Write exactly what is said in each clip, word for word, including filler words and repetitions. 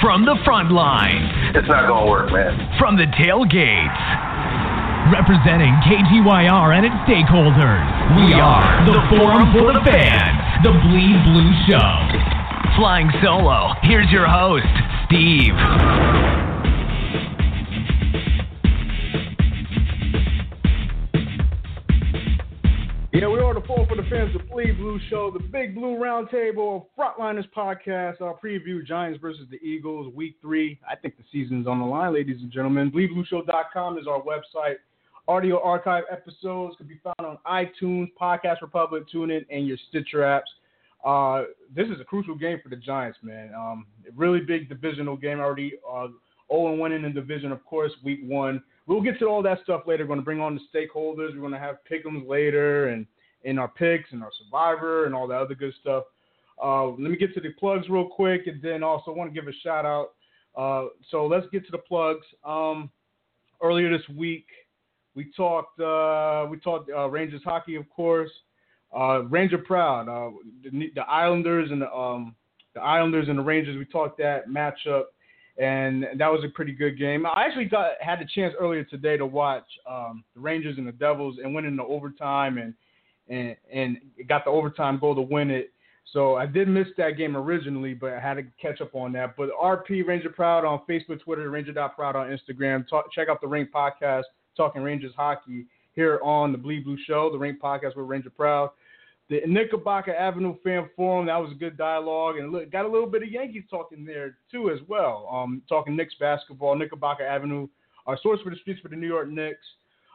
From the front lines. It's not going to work, man. From the tailgates. Representing K T Y R and its stakeholders. We are the Forum for the Fans, the Bleed Blue Show. Flying solo, here's your host, Steve. Yeah, we are the Forum for the Fans, the Bleed Blue Show, the Big Blue Roundtable, Frontliners podcast, our preview, Giants versus the Eagles, week three. I think the season's on the line, ladies and gentlemen. bleed blue show dot com is our website. Audio archive episodes can be found on iTunes, Podcast Republic, TuneIn, and your Stitcher apps. Uh, this is a crucial game for the Giants, man. Um, a really big divisional game already. Uh, oh and one in the division, of course, week one. We'll get to all that stuff later. We're going to bring on the stakeholders. We're going to have pick'ems later and in our picks and our survivor and all that other good stuff. Uh, let me get to the plugs real quick, and then also want to give a shout out. Uh, so let's get to the plugs. Um, earlier this week, we talked uh, we talked uh, Rangers hockey, of course. Uh, Ranger proud. Uh, the, the Islanders and the, um, the Islanders and the Rangers. We talked that matchup. And that was a pretty good game. I actually got, had the chance earlier today to watch um, the Rangers and the Devils and went into overtime and, and and got the overtime goal to win it. So I did miss that game originally, but I had to catch up on that. But R P Ranger Proud on Facebook, Twitter, Ranger dot Proud on Instagram. Talk, check out the Ring Podcast, Talking Rangers Hockey, here on the Bleed Blue Show, the Ring Podcast with Ranger Proud. The Knickerbocker Avenue Fan Forum, that was a good dialogue, and look, got a little bit of Yankees talking there, too, as well. Um, talking Knicks basketball, Knickerbocker Avenue, our source for the streets for the New York Knicks.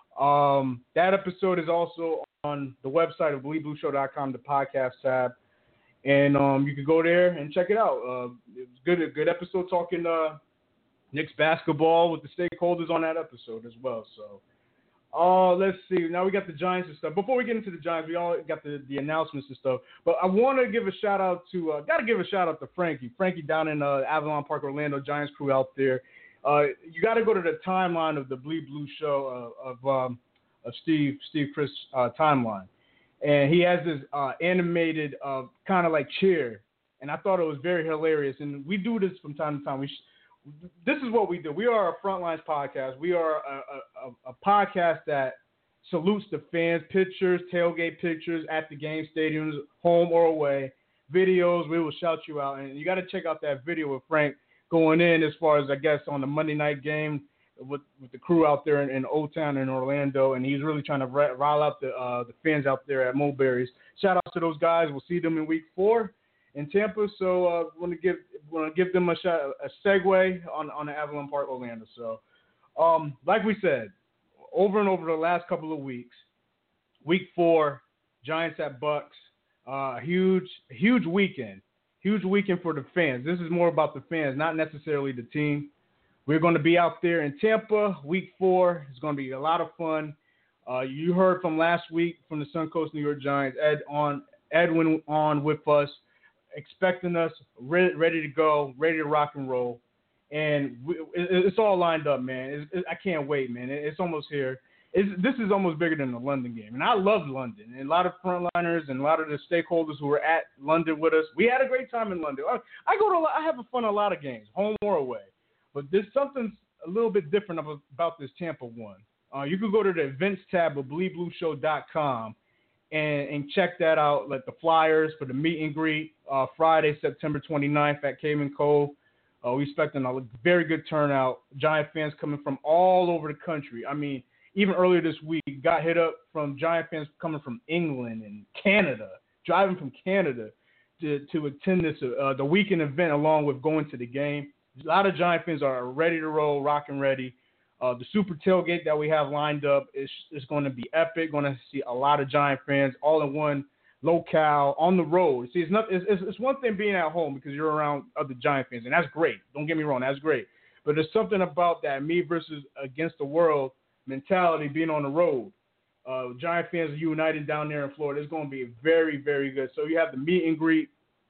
Um, that episode is also on the website of bleed blue show dot com, the podcast tab, and um, you can go there and check it out. Uh, it was good, a good episode talking uh, Knicks basketball with the stakeholders on that episode as well, so. Oh, uh, let's see. Now we got the Giants and stuff. Before we get into the Giants, we all got the, the announcements and stuff. But I want to give a shout out to, uh, got to give a shout out to Frankie. Frankie down in uh, Avalon Park, Orlando, Giants crew out there. Uh, you got to go to the timeline of the Bleed Blue Show uh, of um, of Steve Steve Chris uh, timeline, and he has this uh, animated uh, kind of like chair, and I thought it was very hilarious. And we do this from time to time. We sh- This is what we do. We are a Frontlines podcast. We are a, a, a podcast that salutes the fans, pictures, tailgate pictures at the game, stadiums, home or away, videos. We will shout you out. And you got to check out that video with Frank going in as far as, I guess, on the Monday night game with, with the crew out there in, in Old Town in Orlando. And he's really trying to rile out the, uh, the fans out there at Mulberry's. Shout out to those guys. We'll see them in week four in Tampa, so uh, want to give want to give them a shot, a segue on, on the Avalon Park, Orlando. So, um, like we said, over and over the last couple of weeks, week four, Giants at Bucks, uh, huge huge weekend, huge weekend for the fans. This is more about the fans, not necessarily the team. We're going to be out there in Tampa, week four. It's going to be a lot of fun. Uh, you heard from last week from the Suncoast New York Giants, Ed on Edwin on with us, expecting us re- ready to go, ready to rock and roll, and we, it, it's all lined up, man. It's, it, I can't wait, man. It, it's almost here. It's, this is almost bigger than the London game, and I love London. And a lot of frontliners and a lot of the stakeholders who were at London with us, we had a great time in London. I, I go to, I have a fun a lot of games, home or away, but there's something a little bit different about, about this Tampa one. Uh, you can go to the events tab of bleed blue show dot com. And, and check that out, like the flyers for the meet and greet uh, Friday, September twenty-ninth at Cayman Cove. Uh, we're expecting a very good turnout. Giant fans coming from all over the country. I mean, even earlier this week, got hit up from Giant fans coming from England and Canada, driving from Canada to, to attend this uh, the weekend event along with going to the game. A lot of Giant fans are ready to roll, rock and ready. Uh, the super tailgate that we have lined up is, is going to be epic. Going to see a lot of Giant fans all in one locale on the road. See, it's, not, it's, it's, it's one thing being at home because you're around other Giant fans, and that's great. Don't get me wrong, that's great. But there's something about that me versus against the world mentality being on the road. Uh, Giant fans are united down there in Florida. It's going to be very, very good. So you have the meet and greet.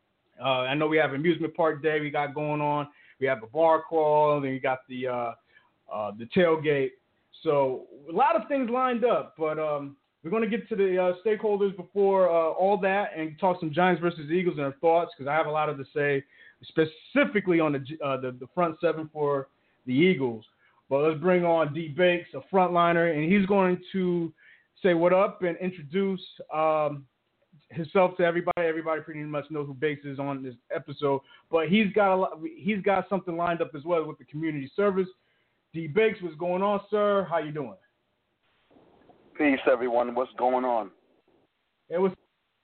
Uh, I know we have amusement park day we got going on. We have a bar crawl, then you got the uh, – Uh, the tailgate. So a lot of things lined up, but um, we're going to get to the uh, stakeholders before uh, all that and talk some Giants versus Eagles and our thoughts because I have a lot to say specifically on the, uh, the the front seven for the Eagles. But let's bring on D Bakes, a frontliner, and he's going to say what up and introduce um, himself to everybody. Everybody pretty much knows who Bakes is on this episode, but he's got a lot, he's got something lined up as well with the community service. D Bakes, what's going on, sir? How you doing? Peace, everyone. What's going on? It was.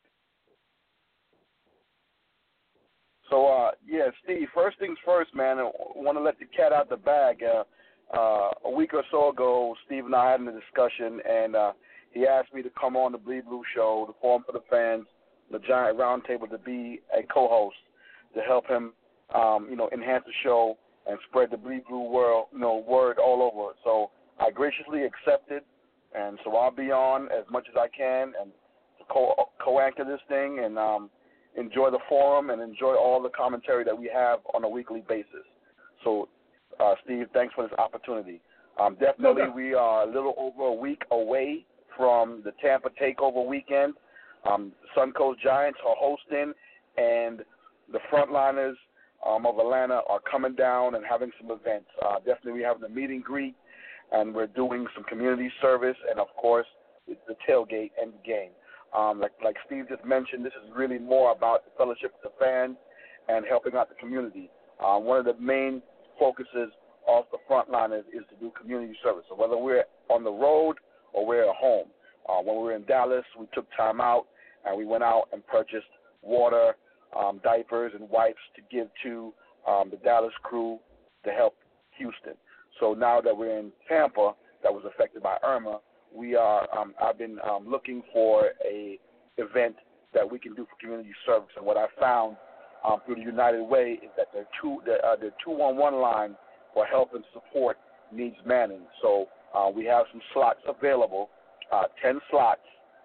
So, uh, yeah, Steve, first things first, man, I want to let the cat out the bag. Uh, uh, a week or so ago, Steve and I had a discussion, and uh, he asked me to come on the Bleed Blue Show, the Forum for the Fans, the Giant Roundtable, to be a co-host to help him, um, you know, enhance the show and spread the Bleed Blue world, you know, word all over. So I graciously accepted. And so I'll be on as much as I can and co- co-anchor this thing and um, enjoy the forum and enjoy all the commentary that we have on a weekly basis. So, uh, Steve, thanks for this opportunity. Um, definitely, no, no. we are a little over a week away from the Tampa Takeover weekend. Um, Suncoast Giants are hosting, and the frontliners um, of Atlanta are coming down and having some events. Uh, definitely, we're having a meet and greet. And we're doing some community service and, of course, the tailgate and the game. Um, like, like Steve just mentioned, this is really more about the fellowship with the fans and helping out the community. Uh, one of the main focuses of the frontliners is to do community service. So whether we're on the road or we're at home. Uh, when we were in Dallas, we took time out and we went out and purchased water, um, diapers, and wipes to give to um, the Dallas crew to help Houston. So now that we're in Tampa, that was affected by Irma, we are. Um, I've been um, looking for a event that we can do for community service. And what I found um, through the United Way is that the two the, uh, the two one one line for help and support needs manning. So uh, we have some slots available, uh, ten slots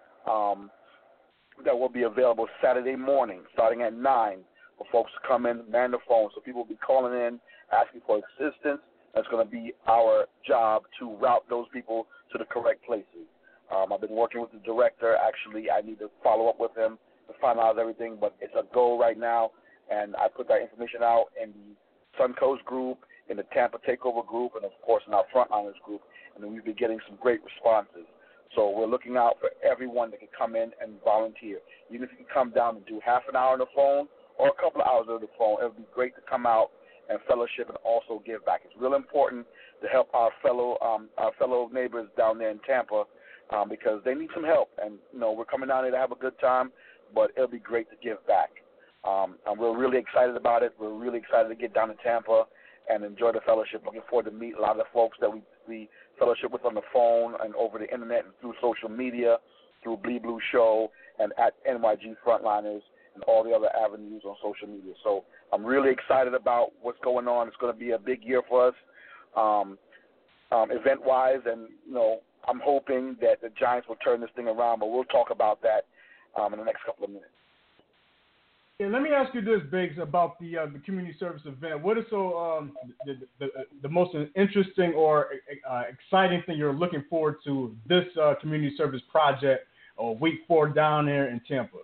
um, that will be available Saturday morning, starting at nine, for folks to come in, man the phone. So people will be calling in, asking for assistance. That's going to be our job to route those people to the correct places. Um, I've been working with the director. Actually, I need to follow up with him to finalize everything, but it's a goal right now, and I put that information out in the Suncoast group, in the Tampa Takeover group, and, of course, in our Frontliners group, and then we've been getting some great responses. So we're looking out for everyone that can come in and volunteer. Even if you can come down and do half an hour on the phone or a couple of hours on the phone, it would be great to come out and fellowship and also give back. It's real important to help our fellow um, our fellow neighbors down there in Tampa um, because they need some help. And, you know, we're coming down here to have a good time, but it'll be great to give back. Um, and we're really excited about it. We're really excited to get down to Tampa and enjoy the fellowship. Looking forward to meet a lot of the folks that we, we fellowship with on the phone and over the internet and through social media, through Bleed Blue Show and at N Y G Frontliners and all the other avenues on social media. So I'm really excited about what's going on. It's going to be a big year for us um, um, event-wise, and, you know, I'm hoping that the Giants will turn this thing around, but we'll talk about that um, in the next couple of minutes. Yeah, let me ask you this, Biggs, about the uh, the community service event. What is so um, the, the the most interesting or uh, exciting thing you're looking forward to this uh, community service project or week four down there in Tampa?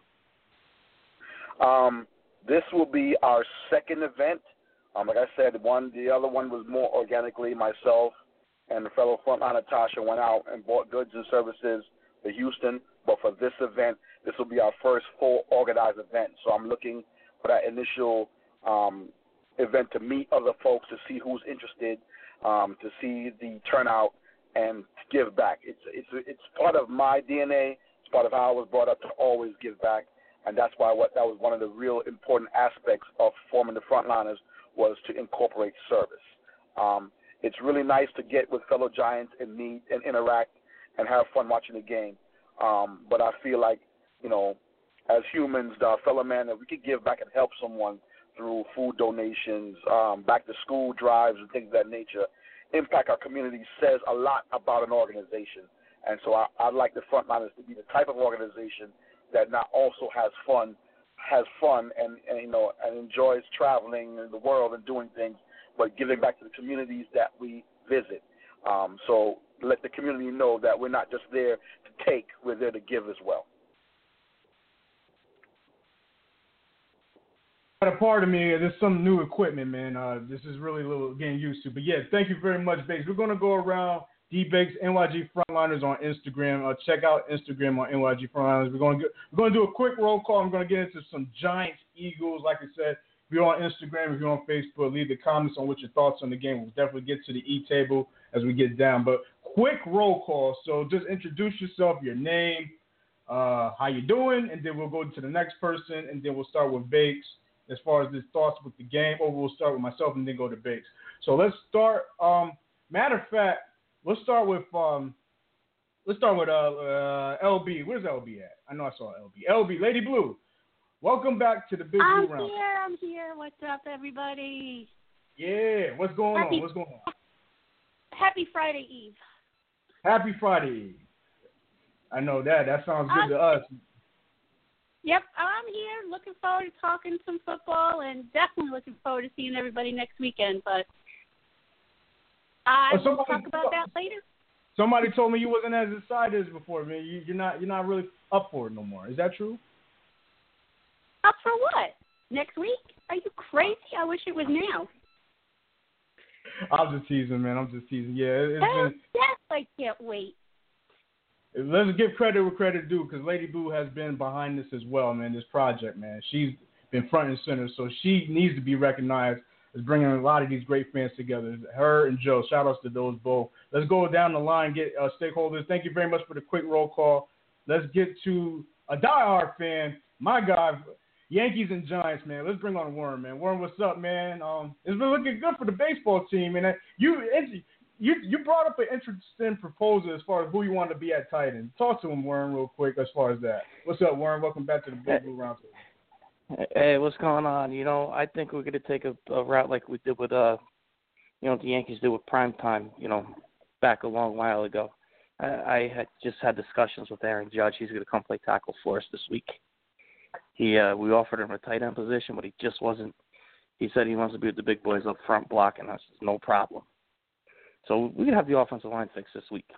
Um, this will be our second event. Um, like I said, one the other one was more organically. Myself and the fellow frontline Natasha went out and bought goods and services to Houston. But for this event, this will be our first full organized event. So I'm looking for that initial um, event to meet other folks, to see who's interested, um, to see the turnout, and to give back. It's it's it's part of my D N A. It's part of how I was brought up to always give back. And that's why what that was one of the real important aspects of forming the Frontliners was to incorporate service. Um, it's really nice to get with fellow Giants and meet and interact and have fun watching the game. Um, but I feel like, you know, as humans, our fellow man, that we could give back and help someone through food donations, um, back to school drives and things of that nature, impact our community says a lot about an organization. And so I, I'd like the Frontliners to be the type of organization that not also has fun, has fun and, and, you know, and enjoys traveling in the world and doing things, but giving back to the communities that we visit. Um, so let the community know that we're not just there to take, we're there to give as well. A part of me, there's some new equipment, man. Uh, this is really a little getting used to. But, yeah, thank you very much, Bakes. We're going to go around D-Bakes, N Y G Frontliners on Instagram. Uh, check out Instagram on N Y G Frontliners. We're going to we're going to do a quick roll call. I'm going to get into some Giants, Eagles. Like I said, if you're on Instagram, if you're on Facebook, leave the comments on what your thoughts on the game. We'll definitely get to the E-table as we get down. But quick roll call. So just introduce yourself, your name, uh, how you doing, and then we'll go to the next person, and then we'll start with Bakes as far as his thoughts with the game, or we'll start with myself and then go to Bakes. So let's start. Um, matter of fact, let's start with um, let's start with uh, uh, L B. Where's L B at? I know I saw L B. L B, Lady Blue. Welcome back to the Big I'm Blue Round. I'm here. I'm here. What's up, everybody? Yeah. What's going Happy, on? What's going on? Happy Friday Eve. Happy Friday. I know that. That sounds good um, to us. Yep, I'm here. Looking forward to talking some football, and definitely looking forward to seeing everybody next weekend. But I oh, will talk about that later. Somebody told me you wasn't as excited as before, man. You, you're not. You're not really up for it no more. Is that true? Up for what? Next week? Are you crazy? I wish it was now. I'm just teasing, man. I'm just teasing. Yeah, it's Hell, been. yes, I can't wait. Let's give credit where credit due, because Lady Blue has been behind this as well, man. This project, man. She's been front and center, so she needs to be recognized as bringing a lot of these great fans together. Her and Joe. Shout outs to those both. Let's go down the line, get uh, stakeholders. Thank you very much for the quick roll call. Let's get to a diehard fan, my guy, Yankees and Giants, man. Let's bring on Worm, man. Worm, what's up, man? Um, it's been looking good for the baseball team, and you. It's, You you brought up an interesting proposal as far as who you want to be at tight end. Talk to him, Warren, real quick as far as that. What's up, Warren? Welcome back to the Big Blue Roundtable. Hey, what's going on? You know, I think we're going to take a, a route like we did with, uh, you know, what the Yankees did with Prime Time, you know, back a long while ago. I, I had just had discussions with Aaron Judge. He's going to come play tackle for us this week. He uh, we offered him a tight end position, but he just wasn't. He said he wants to be with the big boys up front blocking us. No problem. So we can have the offensive line fixed this week.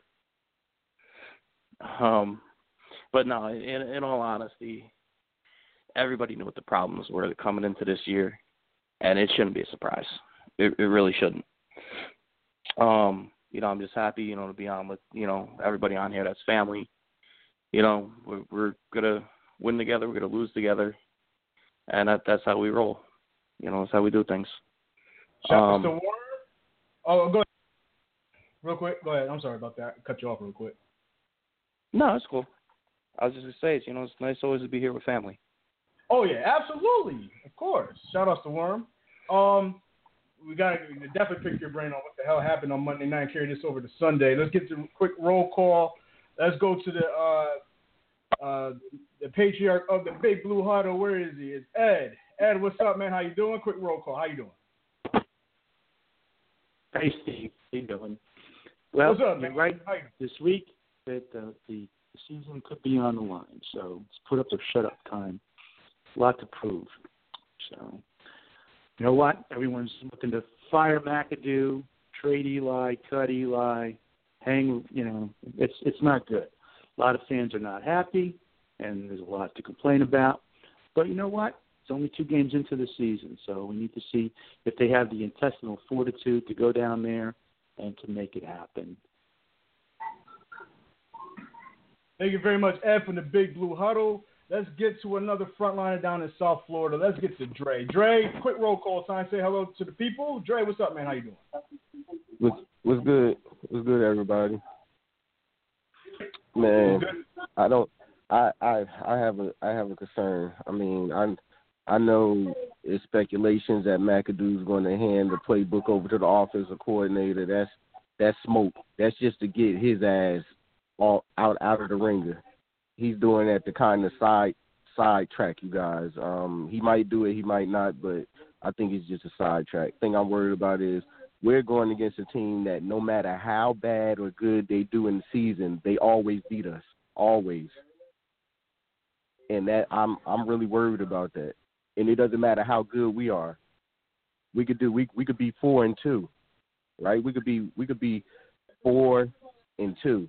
Um, but no, in, in all honesty, everybody knew what the problems were coming into this year, and it shouldn't be a surprise. It, it really shouldn't. Um, you know, I'm just happy, you know, to be on with, you know, everybody on here that's family. You know, we're, we're going to win together, we're going to lose together, and that, that's how we roll. You know, that's how we do things. Shout um, out to Warren. Oh, go ahead. Real quick, go ahead. I'm sorry about that. Cut you off real quick. No, it's cool. I was just going to say, you know, it's nice always to be here with family. Oh, yeah, absolutely. Of course. Shout out to Worm. Um, we got to definitely pick your brain on what the hell happened on Monday night and carry this over to Sunday. Let's get to a quick roll call. Let's go to the uh, uh, the patriarch of the Big Blue Huddle. Where is he? It's Ed. Ed, what's up, man? How you doing? Quick roll call. How you doing? Hey, Steve. How you doing? Well, what's up, you're man? right this week that uh, the season could be on the line. So it's put up or shut up time. A lot to prove. So, you know what? Everyone's looking to fire McAdoo, trade Eli, cut Eli, hang, you know, it's it's not good. A lot of fans are not happy, and there's a lot to complain about. But you know what? It's only two games into the season, so we need to see if they have the intestinal fortitude to go down there and to make it happen. Thank you very much, Ed, from the Big Blue Huddle. Let's get to another frontliner down in South Florida. Let's get to Dre. Dre, quick roll call time. Say hello to the people. Dre, what's up, man? How you doing? What's, what's good? What's good, everybody? Man, I don't. I, I I have a I have a concern. I mean, I I know it's speculations that McAdoo's going to hand the playbook over to the offensive coordinator. That's that's smoke. That's just to get his ass all out out of the ringer. He's doing that to kind of side sidetrack you guys. Um, he might do it, he might not, but I think it's just a sidetrack. Thing I'm worried about is we're going against a team that no matter how bad or good they do in the season, they always beat us, always. And that I'm I'm really worried about that. And it doesn't matter how good we are. We could do we we could be four and two, right? We could be we could be four and two.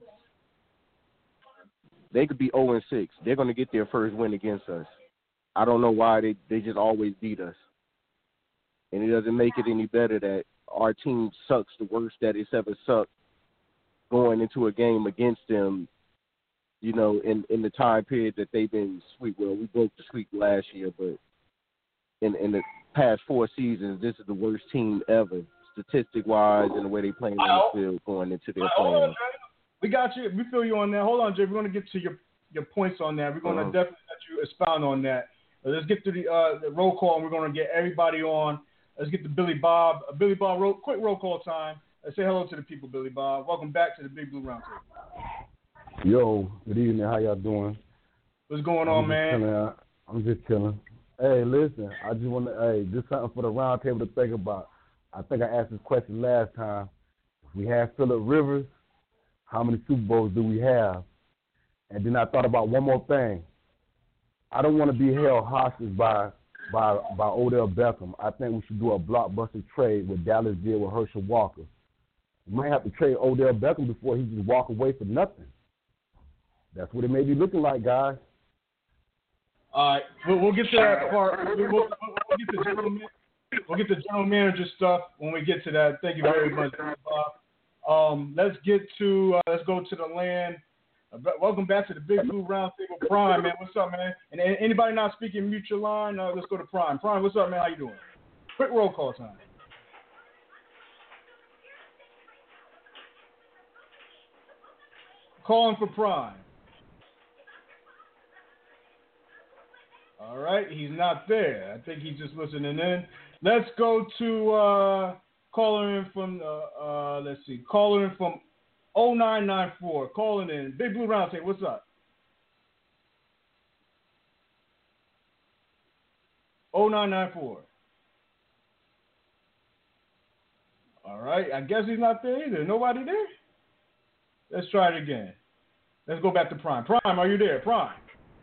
They could be zero and six. They're going to get their first win against us. I don't know why they, they just always beat us. And it doesn't make it any better that our team sucks the worst that it's ever sucked going into a game against them, you know, in, in the time period that they've been sweet. Well, we broke the streak last year, but in, in the past four seasons, this is the worst team ever, statistic-wise, and the way they playing on the field going into their playoffs. We got you. We feel you on that. Hold on, Jay. We're going to get to your, your points on that. We're going to uh-huh. definitely let you expound on that. Let's get to the, uh, the roll call, and we're going to get everybody on. Let's get to Billy Bob. Uh, Billy Bob, roll, quick roll call time. Let's say hello to the people, Billy Bob. Welcome back to the Big Blue Roundtable. Yo, good evening. How y'all doing? What's going on, I'm man? Chilling. I'm just chilling. Hey, listen, I just want to, hey, just something for the roundtable to think about. I think I asked this question last time. If we had Phillip Rivers, how many Super Bowls do we have? And then I thought about one more thing. I don't want to be held hostage by by by Odell Beckham. I think we should do a blockbuster trade with Dallas did with Herschel Walker. We might have to trade Odell Beckham before he just walk away for nothing. That's what it may be looking like, guys. All right, we'll, we'll get to that part. We'll, we'll, we'll, get the general, we'll get the general manager stuff when we get to that. Thank you very much, Bob. Um, let's get to uh, let's go to the land. Uh, welcome back to the Big Blue Roundtable. Prime, man, what's up, man? And, and anybody not speaking, mute your line. Uh, let's go to Prime. Prime, what's up, man? How you doing? Quick roll call time. Calling for Prime. All right, he's not there. I think he's just listening in. Let's go to uh, caller in from, uh, uh, let's see, caller in from oh nine nine four. Calling in. Big Blue Roundtable, what's up? oh nine nine four. All right, I guess he's not there either. Nobody there? Let's try it again. Let's go back to Prime. Prime, are you there? Prime.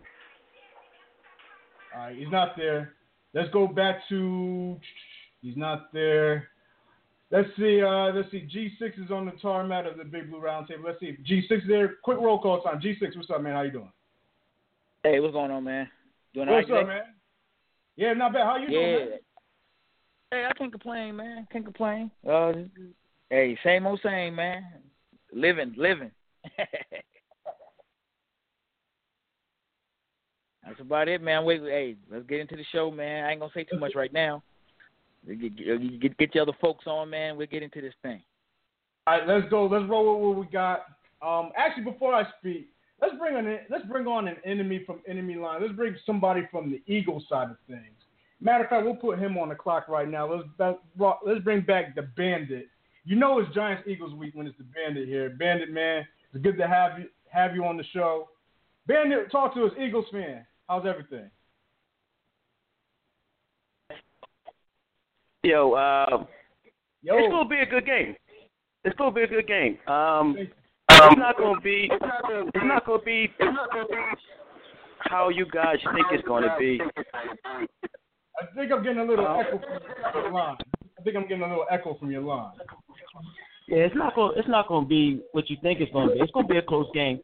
All right, he's not there. Let's go back to. He's not there. Let's see. Uh, let's see. G six is on the tarmac of the Big Blue Roundtable. Let's see if G six is there. Quick roll call time. G six, what's up, man? How you doing? Hey, what's going on, man? Doing all what's right, up, man? Yeah, not bad. How you yeah. doing, man? Hey, I can't complain, man. Can't complain. Uh, hey, same old same, man. Living, living. That's about it, man. Wait, hey, let's get into the show, man. I ain't gonna say too much right now. Get, get, get your other folks on, man. We'll get into this thing. All right, let's go. Let's roll with what we got. Um, actually, before I speak, let's bring on let's bring on an enemy from enemy line. Let's bring somebody from the Eagles side of things. Matter of fact, we'll put him on the clock right now. Let's back, let's bring back the Bandit. You know it's Giants Eagles week when it's the Bandit here. Bandit, man, it's good to have you have you on the show. Bandit, talk to us, Eagles fan. How's everything? Yo, uh, Yo, it's gonna be a good game. It's gonna be a good game. Um, it's not gonna be. It's not gonna be how you guys think it's gonna be. I think I'm getting a little echo from your line. I think I'm getting a little echo from your line. Yeah, it's not gonna. It's not gonna be what you think it's gonna be. It's gonna be a close game.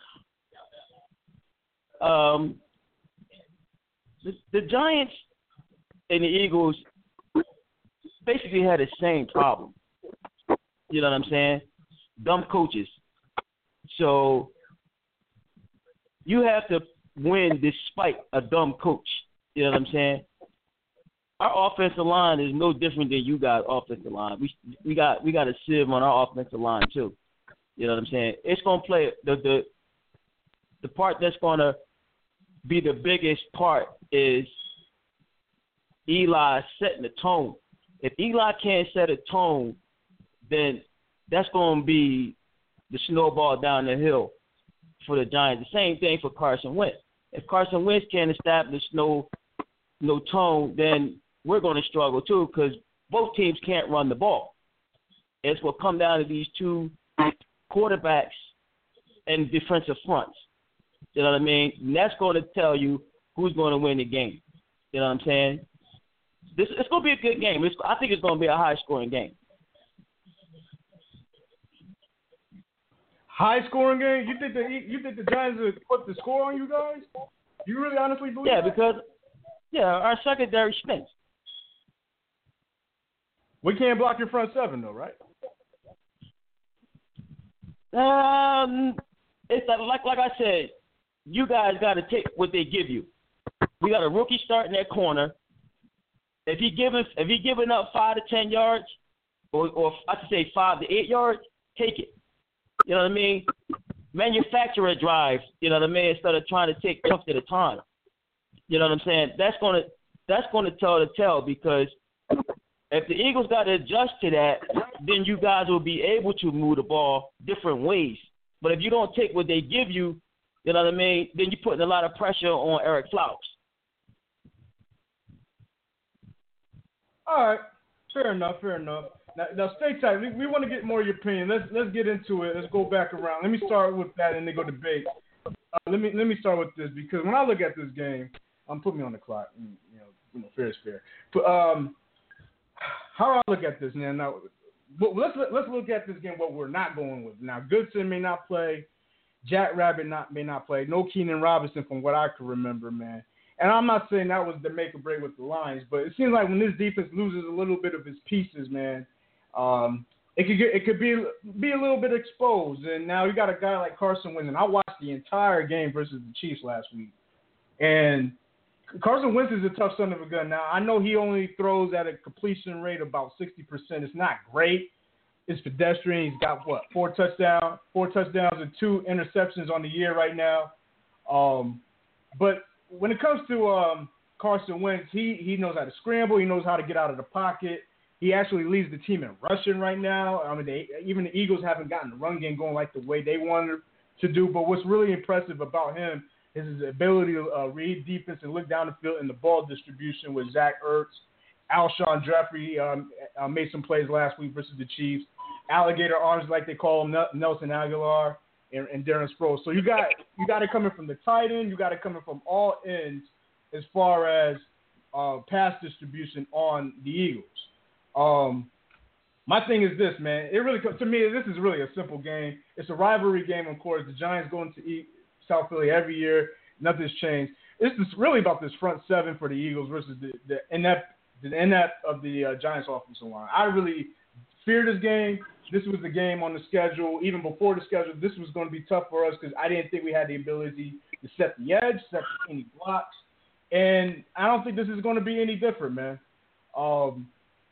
Um. The, the Giants and the Eagles basically had the same problem. You know what I'm saying? Dumb coaches. So you have to win despite a dumb coach. You know what I'm saying? Our offensive line is no different than you guys' offensive line. We we got we got a sieve on our offensive line too. You know what I'm saying? It's gonna play the the the part that's gonna be the biggest part is Eli setting the tone. If Eli can't set a tone, then that's going to be the snowball down the hill for the Giants. The same thing for Carson Wentz. If Carson Wentz can't establish no no tone, then we're going to struggle too because both teams can't run the ball. It's what come down to these two quarterbacks and defensive fronts. You know what I mean? And that's going to tell you who's going to win the game. You know what I'm saying? This it's going to be a good game. It's, I think it's going to be a high-scoring game. high scoring game. You think the you think the Giants would put the score on you guys? You really honestly believe? Yeah, that? because yeah, our secondary stinks. We can't block your front seven though, right? Um, it's like like, like I said, you guys got to take what they give you. We got a rookie starting that corner. If he giving if he giving up five to ten yards, or or I should say five to eight yards, take it. You know what I mean? Manufacture a drive. You know what I mean? Instead of trying to take chunks at a time. You know what I'm saying? That's gonna that's gonna tell the tale, because if the Eagles got to adjust to that, then you guys will be able to move the ball different ways. But if you don't take what they give you, you know what I mean, then you're putting a lot of pressure on Eric Flowers. All right, fair enough, fair enough. Now, now stay tight. We, we want to get more of your opinion. Let's let's get into it. Let's go back around. Let me start with that, and then go to debate. Uh, let me let me start with this, because when I look at this game, um, put me on the clock. You know, you know, fair is fair. But um, how do I look at this, man? Now, let's let's look at this game. What we're not going with now. Goodson may not play. Jack Rabbit not may not play. No Keenan Robinson, from what I can remember, man. And I'm not saying that was the make or break with the Lions, but it seems like when this defense loses a little bit of its pieces, man, um, it could get, it could be be a little bit exposed. And now you got a guy like Carson Wentz, and I watched the entire game versus the Chiefs last week, and Carson Wentz is a tough son of a gun. Now I know he only throws at a completion rate of about sixty percent. It's not great. It's pedestrian. He's got what four touchdowns, four touchdowns and two interceptions on the year right now. Um, but when it comes to um, Carson Wentz, he, he knows how to scramble. He knows how to get out of the pocket. He actually leads the team in rushing right now. I mean, they, even the Eagles haven't gotten the run game going like the way they wanted to do. But what's really impressive about him is his ability to uh, read defense and look down the field in the ball distribution with Zach Ertz. Alshon Jeffrey um, uh, made some plays last week versus the Chiefs. Alligator arms, like they call him, Nelson Aguilar and, and Darren Sproles. So you got you got it coming from the tight end. You got it coming from all ends as far as uh, pass distribution on the Eagles. Um, my thing is this, man. It really to me, this is really a simple game. It's a rivalry game, of course. The Giants going to eat South Philly every year. Nothing's changed. This is really about this front seven for the Eagles versus the, the inept the inept of the uh, Giants offensive line. I really fear this game. This was the game on the schedule. Even before the schedule, this was going to be tough for us because I didn't think we had the ability to set the edge, set any blocks. And I don't think this is going to be any different, man. Um,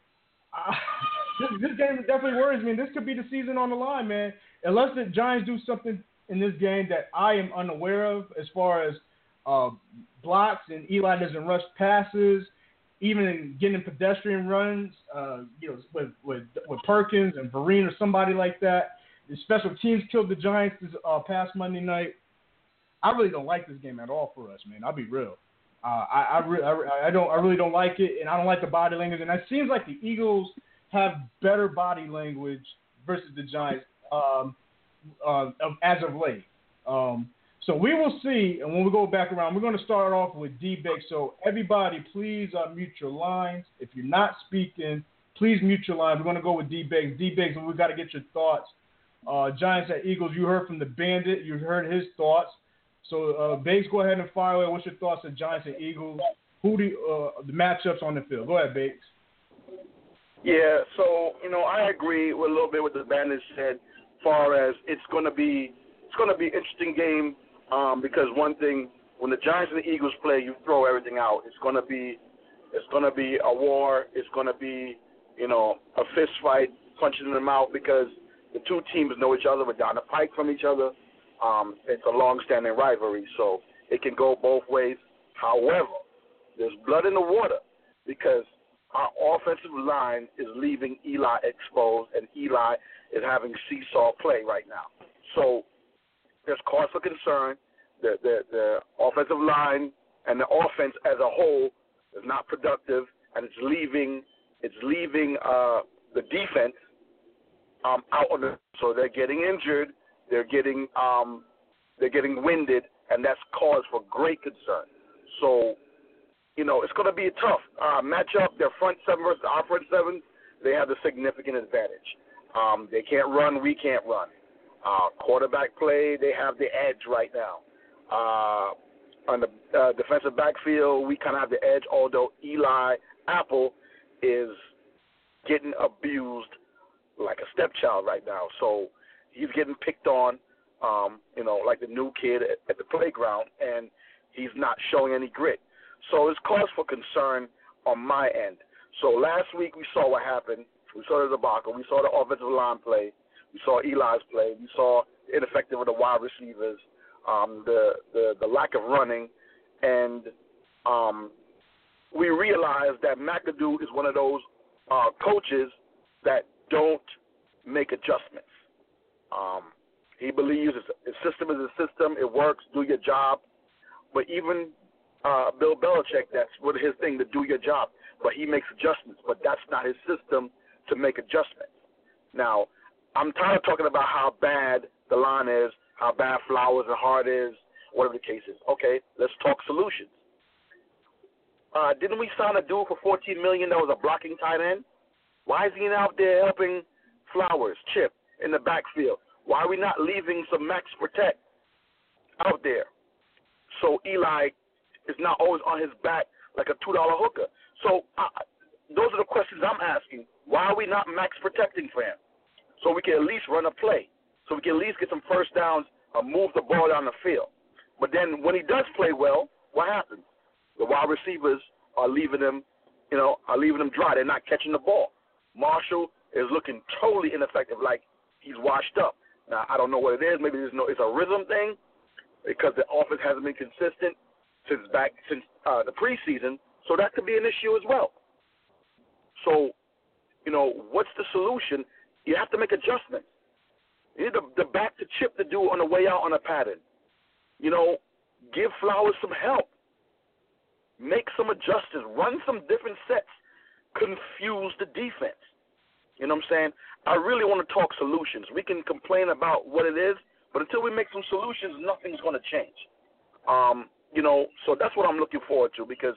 I, this, this game definitely worries me. This could be the season on the line, man. Unless the Giants do something in this game that I am unaware of as far as uh, blocks and Eli doesn't rush passes, even in getting pedestrian runs, uh, you know, with, with with Perkins and Vereen or somebody like that. The special teams killed the Giants this uh, past Monday night. I really don't like this game at all for us, man. I'll be real. Uh, I I, re- I I don't I really don't like it, and I don't like the body language. And it seems like the Eagles have better body language versus the Giants um, uh, as of late. Um, So we will see, and when we go back around, we're going to start off with D-Bake. So everybody, please uh, mute your lines. If you're not speaking, please mute your lines. We're going to go with D-Bake. D-Bake, and we've got to get your thoughts. Uh, Giants at Eagles, you heard from the Bandit. You heard his thoughts. So, uh, Bakes, go ahead and fire away. What's your thoughts on Giants and Eagles? Who do uh, the matchups on the field? Go ahead, Bakes. Yeah, so, you know, I agree with a little bit what the Bandit said as far as it's going to be it's going to be an interesting game. Um, because one thing, when the Giants and the Eagles play, you throw everything out. It's gonna be, it's gonna be a war. It's gonna be, you know, a fist fight, punching in the mouth, because the two teams know each other. We're down the pike from each other. Um, it's a long-standing rivalry, so it can go both ways. However, there's blood in the water because our offensive line is leaving Eli exposed, and Eli is having seesaw play right now. So there's cause for concern. The, the the offensive line and the offense as a whole is not productive, and it's leaving it's leaving uh, the defense um, out on the. So they're getting injured, they're getting um, they're getting winded, and that's cause for great concern. So, you know, it's going to be a tough uh, matchup. Their front seven versus our front seven, they have the significant advantage. Um, they can't run, we can't run. Uh, quarterback play, they have the edge right now. Uh, on the uh, defensive backfield, we kind of have the edge, although Eli Apple is getting abused like a stepchild right now. So he's getting picked on, um, you know, like the new kid at, at the playground, and he's not showing any grit. So it's cause for concern on my end. So last week we saw what happened. We saw the debacle. We saw the offensive line play. We saw Eli's play. We saw the ineffective of the wide receivers, um, the, the the lack of running, and um, we realized that McAdoo is one of those uh, coaches that don't make adjustments. Um, he believes his system is a system. It works. Do your job. But even uh, Bill Belichick, that's what his thing, to do your job. But he makes adjustments. But that's not his system to make adjustments. Now, I'm tired of talking about how bad the line is, how bad Flowers and Hart is, whatever the case is. Okay, let's talk solutions. Uh, didn't we sign a dude for fourteen million dollars that was a blocking tight end? Why is he out there helping Flowers, Chip, in the backfield? Why are we not leaving some max protect out there so Eli is not always on his back like a two dollar hooker? So uh, those are the questions I'm asking. Why are we not max protecting for him? So we can at least run a play, so we can at least get some first downs or move the ball down the field. But then when he does play well, what happens? The wide receivers are leaving him, you know, are leaving him dry. They're not catching the ball. Marshall is looking totally ineffective, like he's washed up. Now, I don't know what it is. Maybe there's no, it's a rhythm thing because the offense hasn't been consistent since back since uh, the preseason. So that could be an issue as well. So, you know, what's the solution? You have to make adjustments. You need the, the back to Chip to do on the way out on a pattern. You know, give Flowers some help. Make some adjustments. Run some different sets. Confuse the defense. You know what I'm saying? I really want to talk solutions. We can complain about what it is, but until we make some solutions, nothing's going to change. Um, you know, so that's what I'm looking forward to because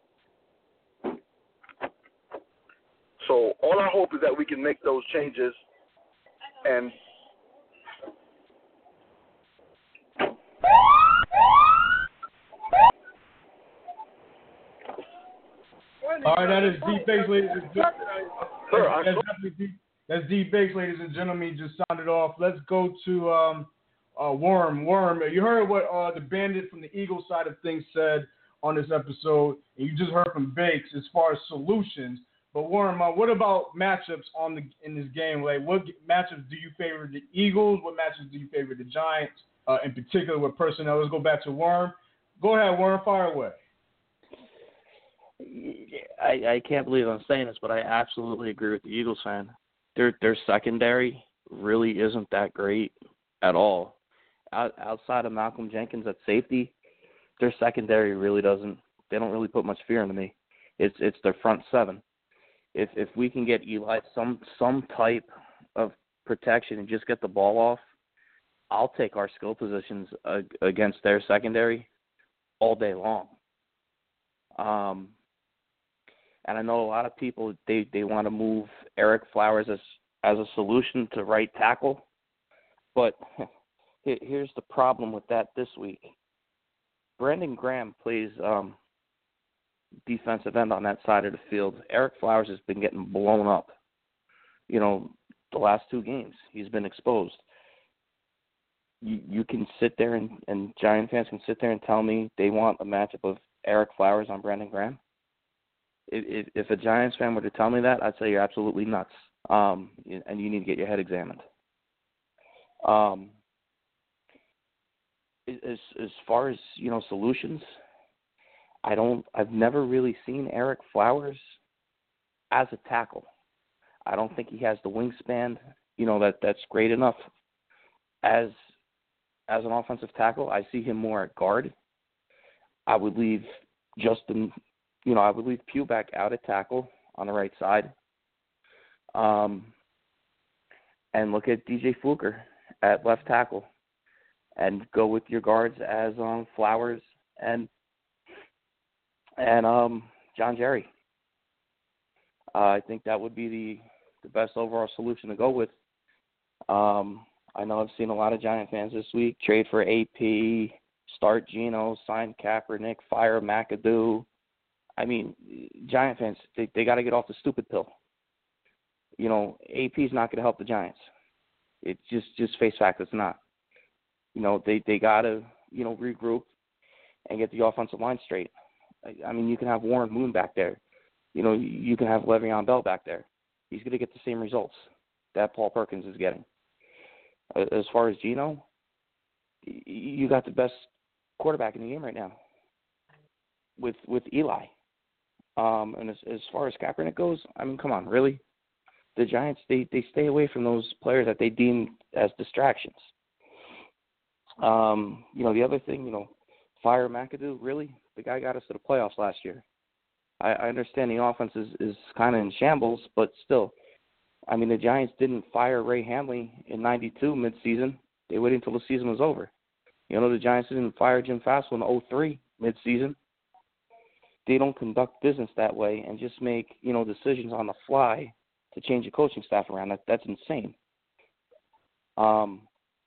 so all I hope is that we can make those changes and all right, that is D Bakes, ladies and gentlemen. Sir, that's, that's, D, that's D Bakes, ladies and gentlemen. He just sounded off. Let's go to um, uh, Worm. Worm, you heard what uh, the Bandit from the Eagles side of things said on this episode, and you just heard from Bakes as far as solutions. But Worm, uh, what about matchups on the in this game? Like, what matchups do you favor the Eagles? What matchups do you favor the Giants? Uh, in particular, with personnel. Let's go back to Worm. Go ahead, Worm. Fire away. I, I can't believe I'm saying this, but I absolutely agree with the Eagles fan. Their their secondary really isn't that great at all. Out, outside of Malcolm Jenkins at safety, their secondary really doesn't. They don't really put much fear into me. It's it's their front seven. If if we can get Eli some some type of protection and just get the ball off, I'll take our skill positions uh, against their secondary all day long. Um. And I know a lot of people, they, they want to move Eric Flowers as as a solution to right tackle. But here's the problem with that this week. Brandon Graham plays um, defensive end on that side of the field. Eric Flowers has been getting blown up. You know, the last two games, he's been exposed. You, you can sit there and, and Giant fans can sit there and tell me they want a matchup of Eric Flowers on Brandon Graham. If, if a Giants fan were to tell me that, I'd say you're absolutely nuts, um, and you need to get your head examined. Um, as as far as you know, solutions, I don't. I've never really seen Eric Flowers as a tackle. I don't think he has the wingspan, you know, that that's great enough as as an offensive tackle. I see him more at guard. I would leave Justin. You know, I would leave Pugh back out at tackle on the right side, um, and look at D J Fluker at left tackle, and go with your guards as um, Flowers and and um, John Jerry. Uh, I think that would be the, the best overall solution to go with. Um, I know I've seen a lot of Giant fans this week trade for A P, start Geno, sign Kaepernick, fire McAdoo. I mean, Giant fans, they, they got to get off the stupid pill. You know, A P's not going to help the Giants. It's just, just face fact, it's not. You know, they, they got to, you know, regroup and get the offensive line straight. I, I mean, you can have Warren Moon back there. You know, you can have Le'Veon Bell back there. He's going to get the same results that Paul Perkins is getting. As far as Geno, you got the best quarterback in the game right now with with Eli. Um, and as, as far as Kaepernick goes, I mean, come on, really? The Giants, they, they stay away from those players that they deem as distractions. Um, you know, the other thing, you know, fire McAdoo, really? The guy got us to the playoffs last year. I, I understand the offense is, is kind of in shambles, but still, I mean, the Giants didn't fire Ray Handley in ninety-two midseason. They waited until the season was over. You know, the Giants didn't fire Jim Fassel in oh three midseason. They don't conduct business that way and just make, you know, decisions on the fly to change the coaching staff around. That That's insane. Um,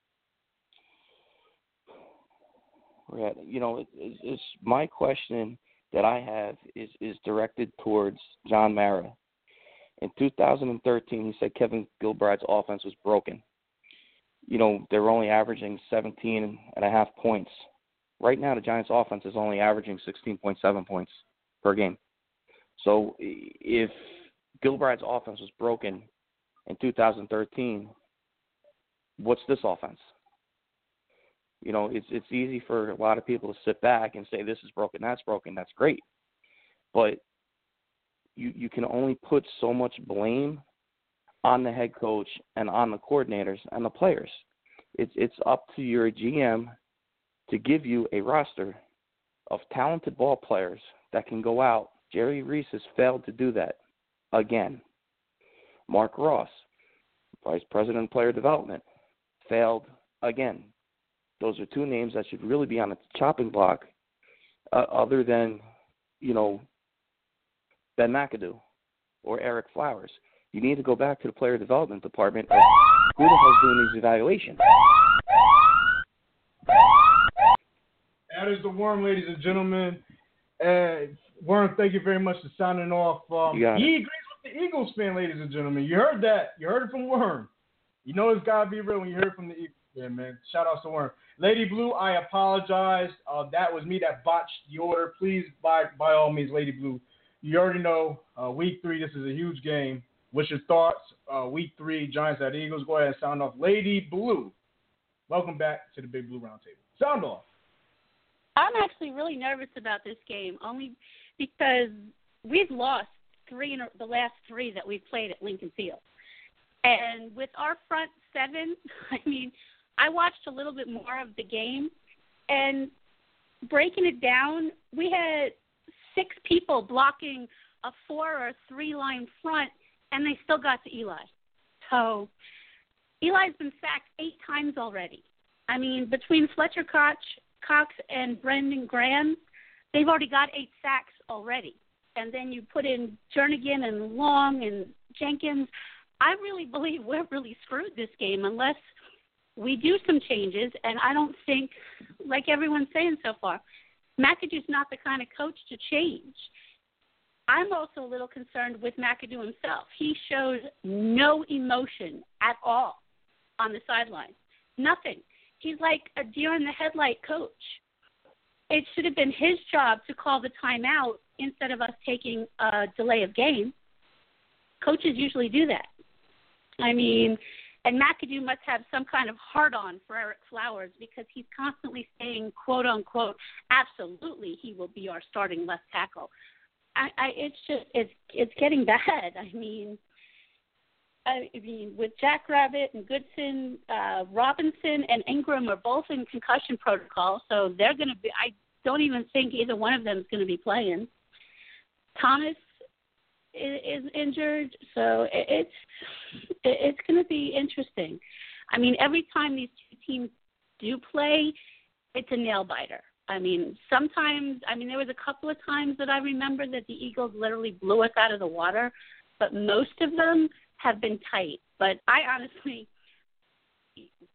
we're at, you know, it, it's, it's my question that I have is, is directed towards John Mara. In two thousand thirteen, he said Kevin Gilbride's offense was broken. You know, they were only averaging seventeen and a half points. Right now, the Giants' offense is only averaging sixteen point seven points per game. So if Gilbride's offense was broken in two thousand thirteen, what's this offense? You know, it's it's easy for a lot of people to sit back and say this is broken, that's broken, that's great. But you, you can only put so much blame on the head coach and on the coordinators and the players. It's it's up to your G M to give you a roster of talented ball players that can go out. Jerry Reese has failed to do that again. Mark Ross, Vice President of Player Development, failed again. Those are two names that should really be on the chopping block uh, other than, you know, Ben McAdoo or Eric Flowers. You need to go back to the player development department of who the hell's doing these evaluations. That is the Worm, ladies and gentlemen. Uh, Worm, thank you very much for signing off. Um, he agrees with the Eagles fan, ladies and gentlemen. You heard that. You heard it from Worm. You know it's got to be real when you heard it from the Eagles fan, man. Shout out to Worm. Lady Blue, I apologize. Uh, that was me that botched the order. Please, by by all means, Lady Blue, you already know, uh, week three, this is a huge game. What's your thoughts? Uh, week three, Giants at Eagles. Go ahead and sound off. Lady Blue, welcome back to the Big Blue Roundtable. Sound off. I'm actually really nervous about this game, only because we've lost three in the last three that we've played at Lincoln Field. And with our front seven, I mean, I watched a little bit more of the game, and breaking it down, we had six people blocking a four or a three-line front, and they still got to Eli. So Eli's been sacked eight times already. I mean, between Fletcher Cox, Cox and Brendan Graham, they've already got eight sacks already. And then you put in Jernigan and Long and Jenkins. I really believe we're really screwed this game unless we do some changes. And I don't think, like everyone's saying so far, McAdoo's not the kind of coach to change. I'm also a little concerned with McAdoo himself. He shows no emotion at all on the sideline. Nothing. He's like a deer-in-the-headlight coach. It should have been his job to call the timeout instead of us taking a delay of game. Coaches usually do that. I mean, and McAdoo must have some kind of hard-on for Eric Flowers because he's constantly saying, quote-unquote, absolutely he will be our starting left tackle. I, I, it's just, it's, it's getting bad. I mean, I mean, with Jack Rabbit and Goodson, uh, Robinson and Ingram are both in concussion protocol, so they're going to be, I don't even think either one of them is going to be playing. Thomas is, is injured, so it's, it's going to be interesting. I mean, every time these two teams do play, it's a nail-biter. I mean, sometimes, I mean, there was a couple of times that I remember that the Eagles literally blew us out of the water, but most of them have been tight. But I honestly,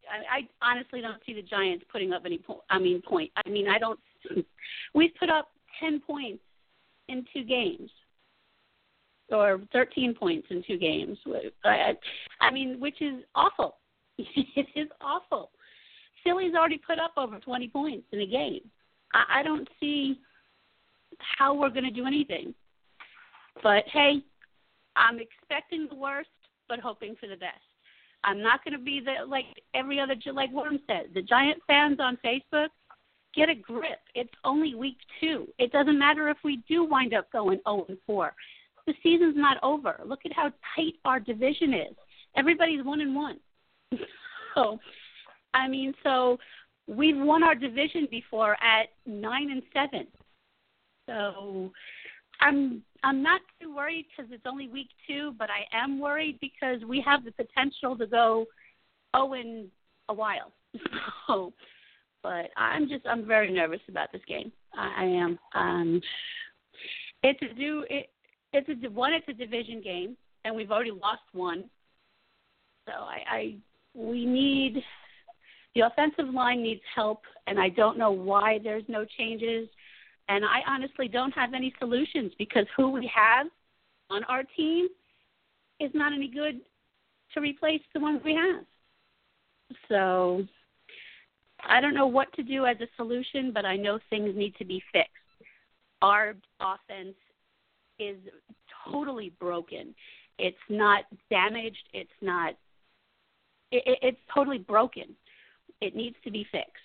I, I honestly don't see the Giants putting up any point. I mean, point. I mean, I don't. We've put up ten points in two games, or thirteen points in two games. I, I mean, which is awful. It is awful. Philly's already put up over twenty points in a game. I, I don't see how we're going to do anything. But hey, I'm expecting the worst, but hoping for the best. I'm not going to be the like every other, like Worm said, the Giant fans on Facebook, get a grip. It's only week two. It doesn't matter if we do wind up going oh and four. The season's not over. Look at how tight our division is. Everybody's one and one. So, I mean, so we've won our division before at nine and seven. So I'm I'm not too worried because it's only week two, but I am worried because we have the potential to go oh in a while. So, but I'm just I'm very nervous about this game. I, I am. Um, it's a do it. It's a one. It's a division game, and we've already lost one. So I, I we need the offensive line needs help, and I don't know why there's no changes. And I honestly don't have any solutions because who we have on our team is not any good to replace the ones we have. So I don't know what to do as a solution, but I know things need to be fixed. Our offense is totally broken. It's not damaged. It's not it, – it's totally broken. It needs to be fixed.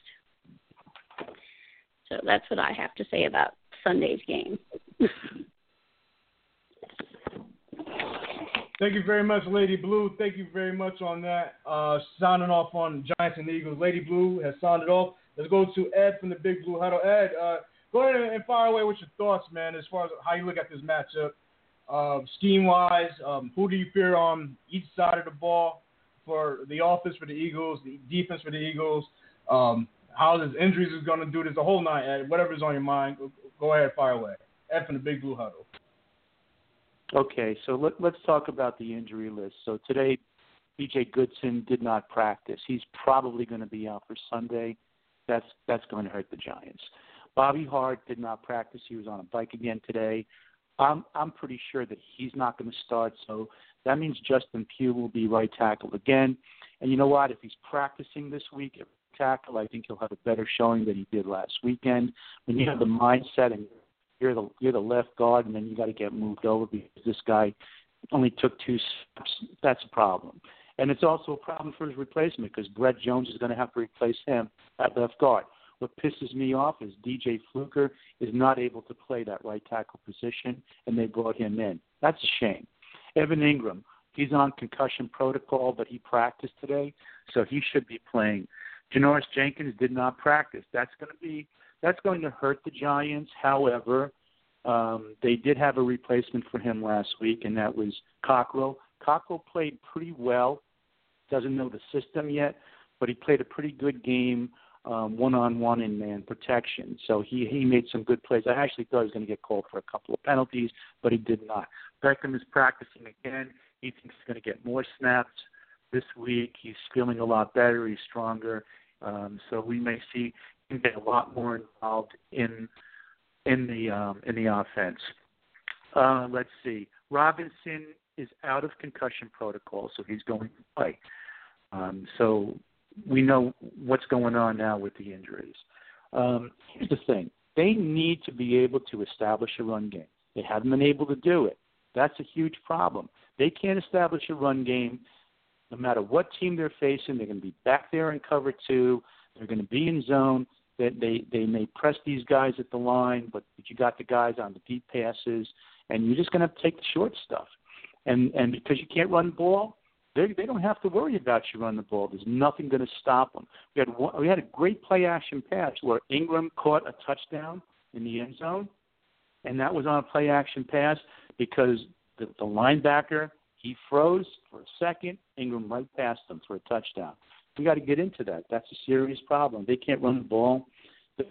So that's what I have to say about Sunday's game. Thank you very much, Lady Blue. Thank you very much on that. Uh, signing off on Giants and Eagles. Lady Blue has signed it off. Let's go to Ed from the Big Blue Huddle. Ed, uh, go ahead and fire away with your thoughts, man, as far as how you look at this matchup. Uh, scheme-wise, um, who do you fear on each side of the ball for the offense for the Eagles, the defense for the Eagles? Um, how his injuries is going to do this, the whole night, Ed. Whatever's on your mind, go, go ahead, fire away. Ed from the Big Blue Huddle. Okay, so let, let's talk about the injury list. So today, B J Goodson did not practice. He's probably going to be out for Sunday. That's that's going to hurt the Giants. Bobby Hart did not practice. He was on a bike again today. I'm I'm pretty sure that he's not going to start. So that means Justin Pugh will be right tackle again. And you know what? If he's practicing this week at tackle, I think he'll have a better showing than he did last weekend. When you have the mindset and you're the you're the left guard, and then you got to get moved over because this guy only took two steps, that's a problem. And it's also a problem for his replacement because Brett Jones is going to have to replace him at left guard. What pisses me off is D J Fluker is not able to play that right tackle position, and they brought him in. That's a shame. Evan Ingram, he's on concussion protocol, but he practiced today, so he should be playing. Janoris Jenkins did not practice. That's going to be that's going to hurt the Giants. However, um, they did have a replacement for him last week, and that was Cockrell. Cockrell played pretty well. Doesn't know the system yet, but he played a pretty good game um, one-on-one in man protection. So he, he made some good plays. I actually thought he was going to get called for a couple of penalties, but he did not. Beckham is practicing again. He thinks he's going to get more snaps this week. He's feeling a lot better. He's stronger. Um, so we may see him get a lot more involved in in the um, in the offense. Uh, let's see. Robinson is out of concussion protocol, so he's going to play. Um, so we know what's going on now with the injuries. Um, here's the thing. They need to be able to establish a run game. They haven't been able to do it. That's a huge problem. They can't establish a run game no matter what team they're facing. They're going to be back there in cover two. They're going to be in zone. They, they, they may press these guys at the line, but you got the guys on the deep passes, and you're just going to have to take the short stuff. And and because you can't run the ball, they they don't have to worry about you running the ball. There's nothing going to stop them. We had one, we had a great play action pass where Ingram caught a touchdown in the end zone, and that was on a play action pass because the, the linebacker, he froze for a second. Ingram right past him for a touchdown. We got to get into that. That's a serious problem. They can't run the ball. They're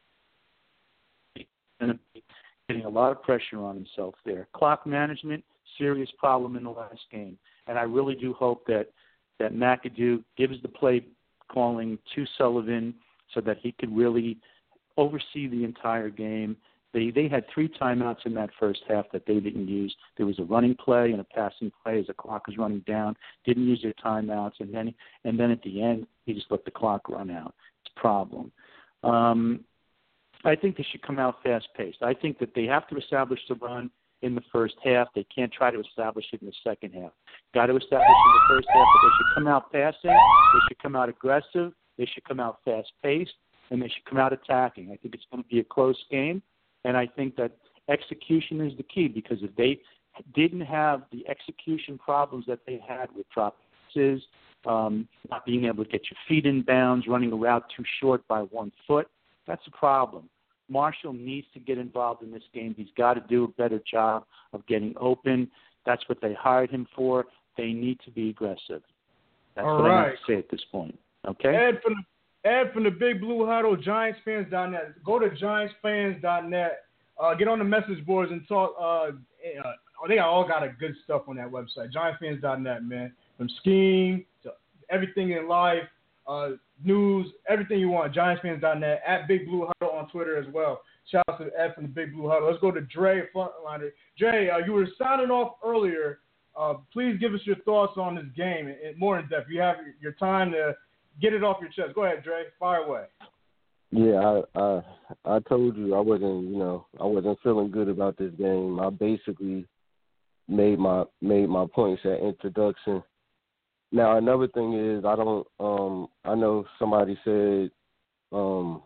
going to be getting a lot of pressure on himself there. Clock management, serious problem in the last game. And I really do hope that, that McAdoo gives the play calling to Sullivan so that he could really oversee the entire game. They they had three timeouts in that first half that they didn't use. There was a running play and a passing play as the clock was running down. Didn't use their timeouts, and then and then at the end he just let the clock run out. It's a problem. Um, I think they should come out fast-paced. I think that they have to establish the run in the first half. They can't try to establish it in the second half. Got to establish in the first half, but they should come out passing. They should come out aggressive. They should come out fast-paced, and they should come out attacking. I think it's going to be a close game, and I think that execution is the key, because if they didn't have the execution problems that they had with drop passes, um, not being able to get your feet in bounds, running a route too short by one foot, that's a problem. Marshall needs to get involved in this game. He's got to do a better job of getting open. That's what they hired him for. They need to be aggressive. That's All what right. I have to say at this point. Okay? Ed from the, Ed from the Big Blue Huddle, Giants Fans dot net. Go to Giants Fans dot net. Uh, get on the message boards and talk. Uh, uh, they all got a good stuff on that website. Giants Fans dot net, man. From scheme to everything in life, uh, news, everything you want. Giants Fans dot net. At Big Blue Huddle on Twitter as well. Shout out to Ed from the Big Blue Huddle. Let's go to Dre, frontliner. Dre, uh, you were signing off earlier. Uh, please give us your thoughts on this game and, and more in depth. You have your time to get it off your chest. Go ahead, Dre. Fire away. Yeah, I, I I told you I wasn't, you know, I wasn't feeling good about this game. I basically made my made my points at introduction. Now another thing is I don't um I know somebody said um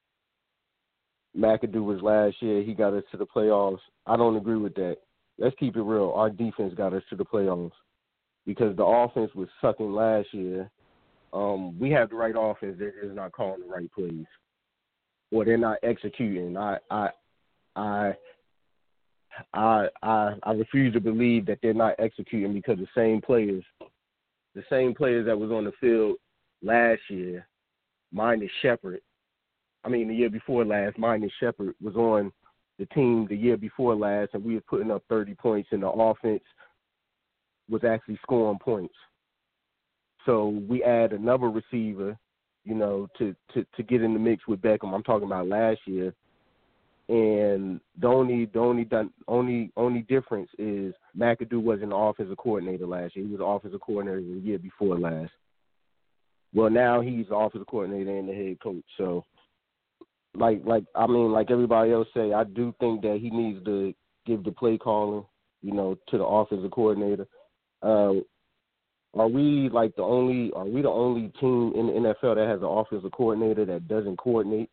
McAdoo was last year, he got us to the playoffs. I don't agree with that. Let's keep it real. Our defense got us to the playoffs because the offense was sucking last year. Um, we have the right offense. They're just not calling the right plays, or they're not executing. I, I, I, I, I, I refuse to believe that they're not executing because the same players, the same players that was on the field last year, minus Shepard. I mean, the year before last, minus Shepard was on the team the year before last, and we were putting up thirty points, and the offense was actually scoring points. So we add another receiver, you know, to, to, to get in the mix with Beckham. I'm talking about last year. And the only the only only only difference is McAdoo wasn't the offensive coordinator last year. He was the offensive coordinator the year before last. Well, now he's the offensive coordinator and the head coach. So, like like I mean, like everybody else say, I do think that he needs to give the play calling, you know, to the offensive coordinator. Uh, Are we like the only? Are we the only team in the N F L that has an offensive coordinator that doesn't coordinate?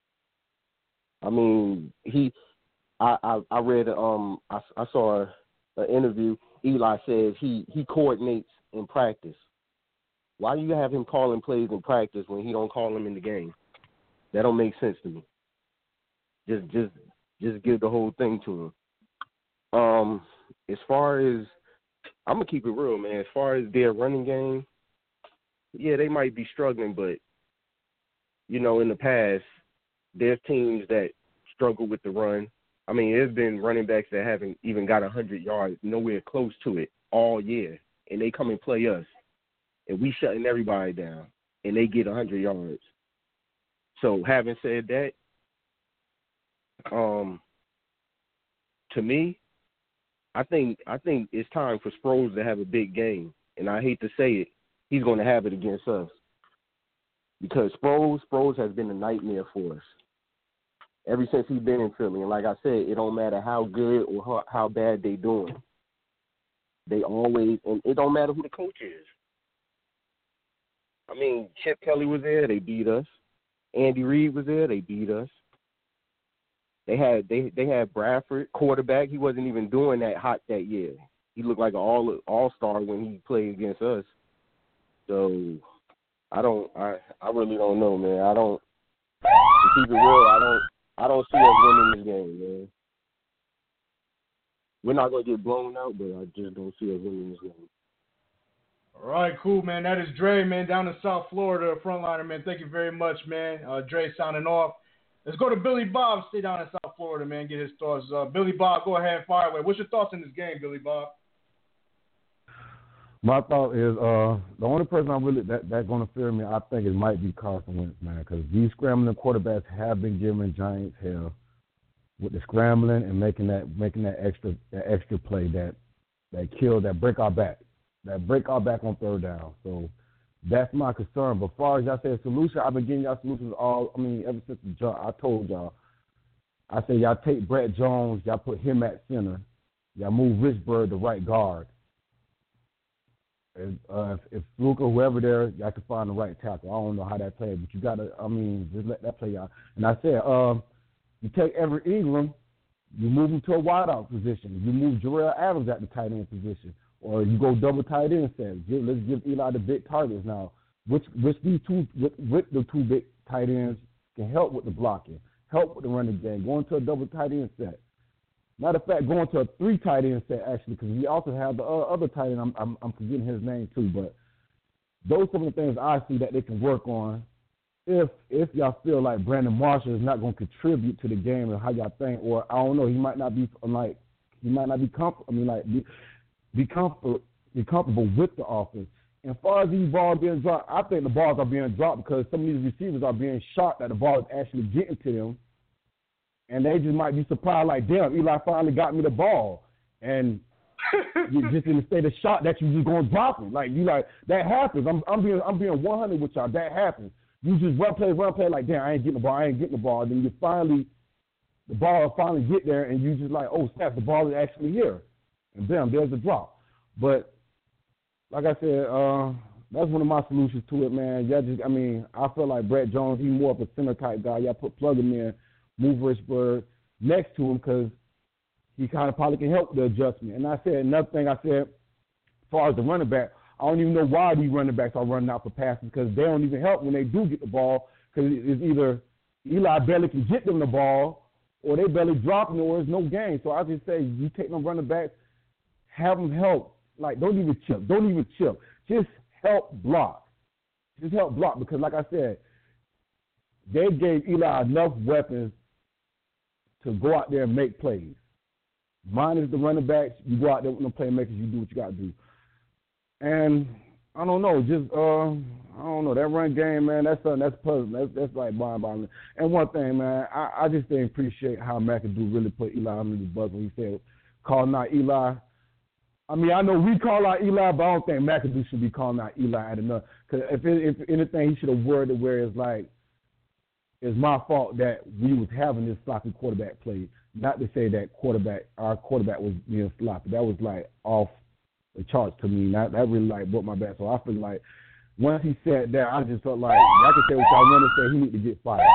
I mean, he. I I, I read um I, I saw an interview. Eli says he he coordinates in practice. Why do you have him calling plays in practice when he don't call them in the game? That don't make sense to me. Just just just give the whole thing to him. Um, as far as I'm going to keep it real, man. As far as their running game, yeah, they might be struggling, but, you know, in the past, there's teams that struggle with the run. I mean, there's been running backs that haven't even got one hundred yards, nowhere close to it all year, and they come and play us, and we shutting everybody down, and they get one hundred yards. So having said that, um, to me, I think I think it's time for Sproles to have a big game, and I hate to say it, he's going to have it against us because Sproles Sproles has been a nightmare for us ever since he's been in Philly. And like I said, it don't matter how good or how, how bad they doing, they always and it don't matter who the coach is. I mean, Chip Kelly was there, they beat us. Andy Reid was there, they beat us. They had they they had Bradford, quarterback. He wasn't even doing that hot that year. He looked like an all all star when he played against us. So I don't I, I really don't know, man. I don't to keep it real, I don't I don't see us winning this game, man. We're not gonna get blown out, but I just don't see us winning this game. All right, cool, man. That is Dre, man, down in South Florida, frontliner, man. Thank you very much, man. Uh, Dre signing off. Let's go to Billy Bob, stay down in South Florida, man, get his thoughts. Uh, Billy Bob, go ahead and fire away. What's your thoughts on this game, Billy Bob? My thought is uh, the only person I really that that's going to fear me, I think it might be Carson Wentz, man, because these scrambling quarterbacks have been giving Giants hell with the scrambling and making that making that extra that extra play that that kill that break our back, that break our back on third down. So that's my concern. But as far as y'all say a solution, I've been giving y'all solutions all. I mean, ever since the jump, I told y'all. I say y'all take Brett Jones, y'all put him at center, y'all move Richburg to right guard. And, uh, if, if Luke or whoever there, y'all can find the right tackle. I don't know how that plays, but you got to, I mean, just let that play out. And I said, um, you take Everett Ingram, you move him to a wideout position. You move Jarrell Adams at the tight end position. Or you go double tight end set. Let's give Eli the big targets now. Which which these two, with, with the two big tight ends can help with the blocking, help with the running game, going to a double tight end set. Matter of fact, going to a three tight end set, actually, because we also have the uh, other tight end. I'm, I'm I'm forgetting his name, too. But those are some of the things I see that they can work on if if y'all feel like Brandon Marshall is not going to contribute to the game and how y'all think. Or, I don't know, he might not be, like, he might not be comfortable. I mean, like, be, be, comfort, be comfortable with the offense. And as far as these balls being dropped, I think the balls are being dropped because some of these receivers are being shot that the ball is actually getting to them. And they just might be surprised, like, damn, Eli finally got me the ball. And you're just in the state of shock that you just going to drop it. Like, you like, that happens. I'm, I'm being I'm being one hundred with y'all. That happens. You just run play, run play, like, damn, I ain't getting the ball, I ain't getting the ball. And then you finally, the ball will finally get there, and you just like, oh, snap, the ball is actually here. And bam, there's a drop. But, like I said, uh, that's one of my solutions to it, man. Y'all just, I mean, I feel like Brett Jones, he's more of a center-type guy. Y'all put plug him in, move Richburg next to him because he kind of probably can help the adjustment. And I said another thing I said, as far as the running back, I don't even know why these running backs are running out for passes because they don't even help when they do get the ball because it's either Eli barely can get them the ball or they barely dropping it or there's no gain. So I just say you take them running backs, have them help. Like, don't even chip. Don't even chip. Just help block. Just help block because, like I said, they gave Eli enough weapons to go out there and make plays. Minus the running backs, you go out there with no playmakers, you do what you got to do. And I don't know, just, uh, I don't know, that run game, man, that's something that's puzzling. That's, that's like mind-boggling. And one thing, man, I, I just didn't appreciate how McAdoo really put Eli under the bus when he said, calling out Eli. I mean, I know we call out Eli, but I don't think McAdoo should be calling out Eli at enough. Because if, if anything, he should have worded where it's like, it's my fault that we was having this sloppy quarterback play. Not to say that quarterback, our quarterback was being sloppy. That was like off the charts to me. That, that really like broke my back. So I feel like once he said that, I just felt like I can say what y'all want to say. He need to get fired.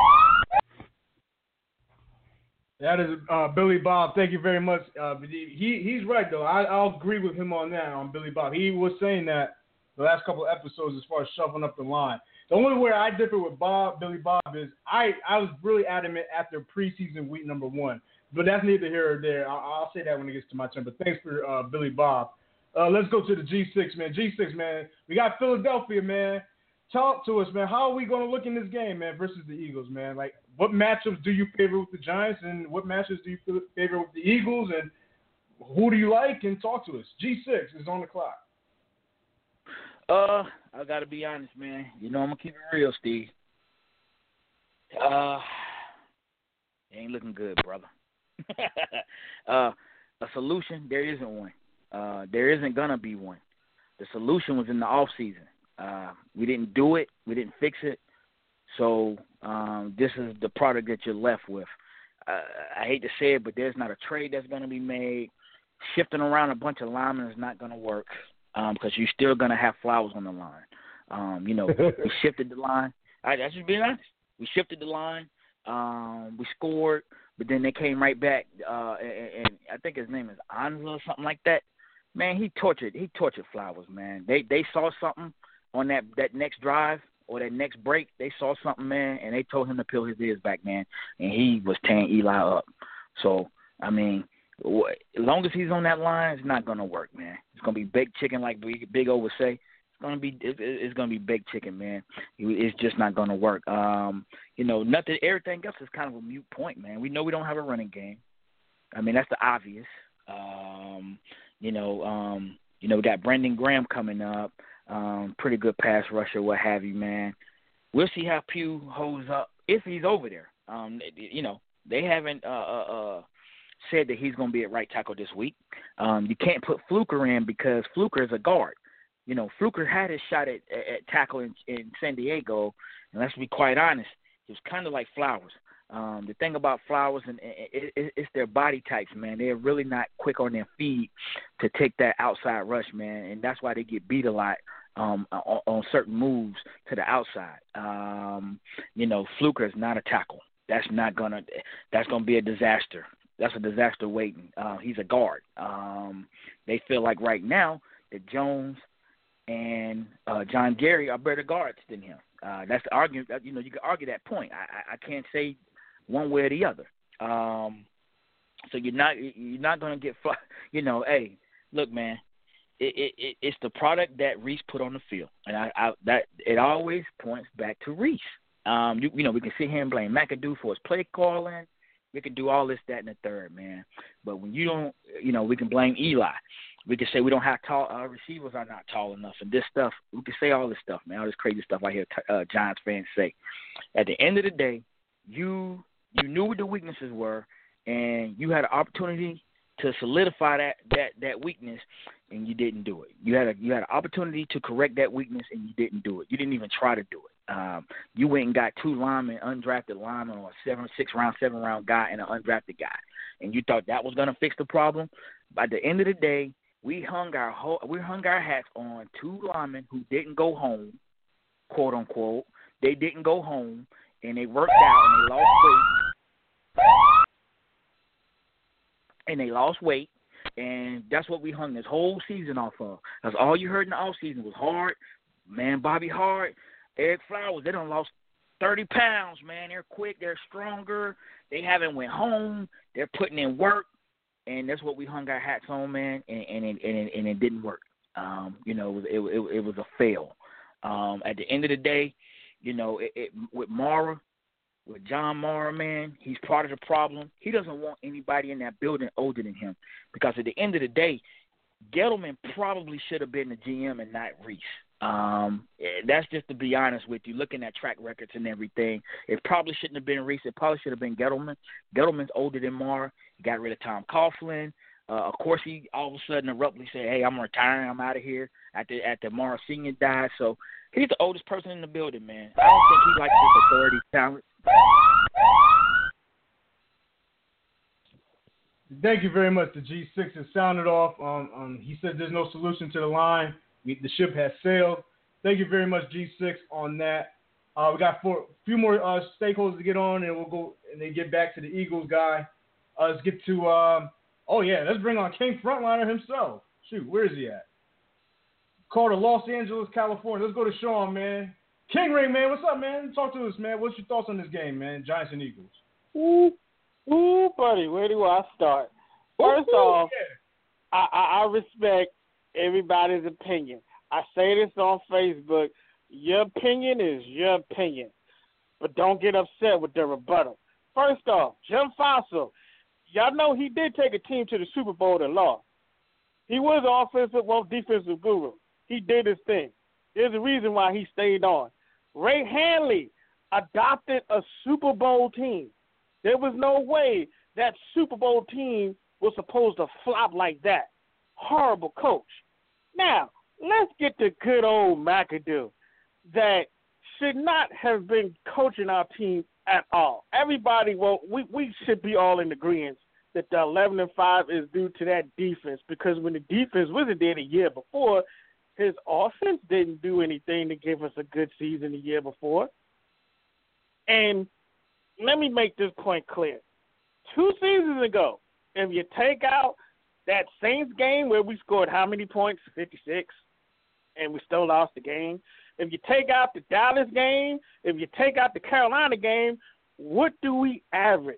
That is uh, Billy Bob. Thank you very much. Uh, he he's right though. I, I'll agree with him on that on Billy Bob. He was saying that the last couple of episodes as far as shuffling up the line. The only way I differ with Bob, Billy Bob, is I, I was really adamant after preseason week number one. But that's neither here or there. I'll, I'll say that when it gets to my turn. But thanks for uh, Billy Bob. Uh, let's go to the G six, man. G six, man. We got Philadelphia, man. Talk to us, man. How are we going to look in this game, man, versus the Eagles, man? Like, what matchups do you favor with the Giants, and what matchups do you favor with the Eagles, and who do you like? And talk to us. G six is on the clock. Uh, I gotta be honest, man. You know I'm gonna keep it real, Steve. Uh, ain't looking good, brother. uh, a solution? There isn't one. Uh, there isn't gonna be one. The solution was in the off season. Uh, we didn't do it. We didn't fix it. So um, this is the product that you're left with. Uh, I hate to say it, but there's not a trade that's gonna be made. Shifting around a bunch of linemen is not gonna work. Um, because you're still going to have Flowers on the line. Um, you know, we shifted the line. I, I just being honest. We shifted the line. Um, we scored, but then they came right back. Uh, and, and I think his name is Anza or something like that. Man, he tortured. He tortured Flowers, man. They they saw something on that, that next drive or that next break. They saw something, man, and they told him to peel his ears back, man. And he was tearing Eli up. So, I mean, as long as he's on that line, it's not going to work, man. It's going to be baked chicken, like Big O would say. It's going to be it's going to be baked chicken, man. It's just not going to work. Um, you know, nothing. Everything else is kind of a moot point, man. We know we don't have a running game. I mean, that's the obvious. Um, you know, um, You know, we got Brandon Graham coming up, um, pretty good pass rusher, what have you, man. We'll see how Pugh holds up if he's over there. Um, you know, they haven't uh, uh, uh, said that he's going to be at right tackle this week. Um, you can't put Fluker in because Fluker is a guard. You know, Fluker had his shot at, at tackle in, in San Diego, and let's be quite honest, he was kind of like Flowers. Um, the thing about Flowers, and it, it, it's their body types, man. They're really not quick on their feet to take that outside rush, man, and that's why they get beat a lot um, on, on certain moves to the outside. Um, you know, Fluker is not a tackle. That's not gonna. That's gonna be a disaster. That's a disaster waiting. Uh, he's a guard. Um, they feel like right now that Jones and uh, John Gary are better guards than him. Uh, that's the argument. You know, you can argue that point. I, I, I can't say one way or the other. Um, so you're not you're not gonna get. You know, hey, look, man. It, it, it it's the product that Reese put on the field, and I, I that it always points back to Reese. Um, you, you know, we can sit here and blame McAdoo for his play calling. We can do all this, that, and the third, man. But when you don't, you know, we can blame Eli. We can say we don't have tall uh, receivers are not tall enough, and this stuff. We can say all this stuff, man. All this crazy stuff I hear t- uh, Giants fans say. At the end of the day, you you knew what the weaknesses were, and you had an opportunity to solidify that that that weakness, and you didn't do it. You had a you had an opportunity to correct that weakness, and you didn't do it. You didn't even try to do it. Um, you went and got two linemen, undrafted linemen, or a seven, six round, seven round guy, and an undrafted guy, and you thought that was going to fix the problem. By the end of the day, we hung our whole, we hung our hats on two linemen who didn't go home, quote unquote. They didn't go home, and they worked out, and they lost weight, and they lost weight, and that's what we hung this whole season off of. That's all you heard in the off season was Hart, man, Bobby Hart. Eric Flowers, they done lost thirty pounds, man. They're quick. They're stronger. They haven't went home. They're putting in work, and that's what we hung our hats on, man, and, and, it, and, it, and it didn't work. Um, you know, it, it, it, it was a fail. Um, at the end of the day, you know, it, it, with Mara, with John Mara, man, he's part of the problem. He doesn't want anybody in that building older than him because at the end of the day, Gettleman probably should have been the G M and not Reese. Um, that's just to be honest with you. Looking at track records and everything, it probably shouldn't have been Reese. It probably should have been Gettleman. Gettleman's older than Mara. He got rid of Tom Coughlin. Uh, of course, he all of a sudden abruptly said, "Hey, I'm retiring. I'm out of here." After after Mara Senior died, so he's the oldest person in the building, man. I don't think he likes his authority talent. Thank you very much to G six. It sounded off. Um, um, he said there's no solution to the line. We, the ship has sailed. Thank you very much, G six, on that. Uh, we got four, a few more uh, stakeholders to get on, and we'll go and then get back to the Eagles guy. Uh, let's get to, um, oh, yeah, let's bring on King Frontliner himself. Shoot, where is he at? Called to Los Angeles, California. Let's go to Sean, man. King Ring, man, what's up, man? Talk to us, man. What's your thoughts on this game, man? Giants and Eagles. Ooh, ooh, buddy, where do I start? First ooh, off, yeah. I, I, I respect everybody's opinion. I say this on Facebook. Your opinion is your opinion, but don't get upset with the rebuttal. First off, Jim Fassel, y'all know he did take a team to the Super Bowl and lost. He was offensive, well, defensive guru. He did his thing. There's a reason why he stayed on. Ray Handley adopted a Super Bowl team. There was no way that Super Bowl team was supposed to flop like that. Horrible coach. Now, let's get to good old McAdoo that should not have been coaching our team at all. Everybody, well, we, we should be all in agreement that the eleven and five is due to that defense because when the defense wasn't there the year before, his offense didn't do anything to give us a good season the year before. And let me make this point clear. Two seasons ago, if you take out that Saints game where we scored how many points? fifty-six. And we still lost the game. If you take out the Dallas game, if you take out the Carolina game, what do we average?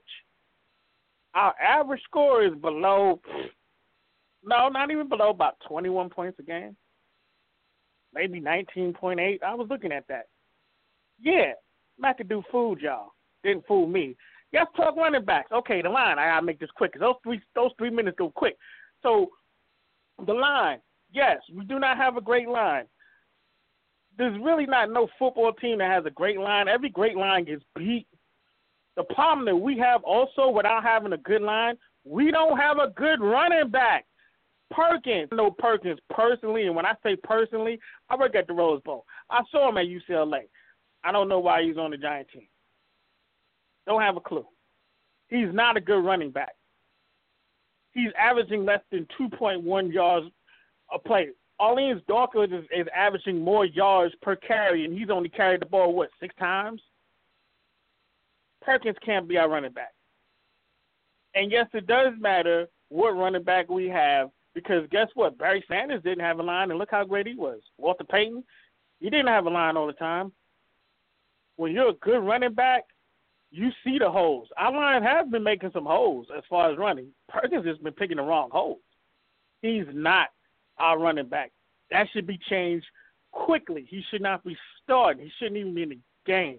Our average score is below, no, not even below, about twenty-one points a game. Maybe nineteen point eight. I was looking at that. Yeah, McAdoo fooled y'all. Didn't fool me. Let's talk running backs. Okay, the line. I gotta make this quick because those three those three minutes go quick. So the line, Yes, we do not have a great line. There's really not no football team that has a great line. Every great line gets beat. The problem that we have also without having a good line, we don't have a good running back. Perkins, I know Perkins personally, and when I say personally, I work at the Rose Bowl. I saw him at U C L A. I don't know why he's on the Giant team. Don't have a clue. He's not a good running back. He's averaging less than two point one yards a play. Orleans Dawkins is, is averaging more yards per carry, and he's only carried the ball, what, six times? Perkins can't be our running back. And, yes, it does matter what running back we have because guess what? Barry Sanders didn't have a line, and look how great he was. Walter Payton, he didn't have a line all the time. When you're a good running back, you see the holes. Our line has been making some holes as far as running. Perkins has been picking the wrong holes. He's not our running back. That should be changed quickly. He should not be starting. He shouldn't even be in the game.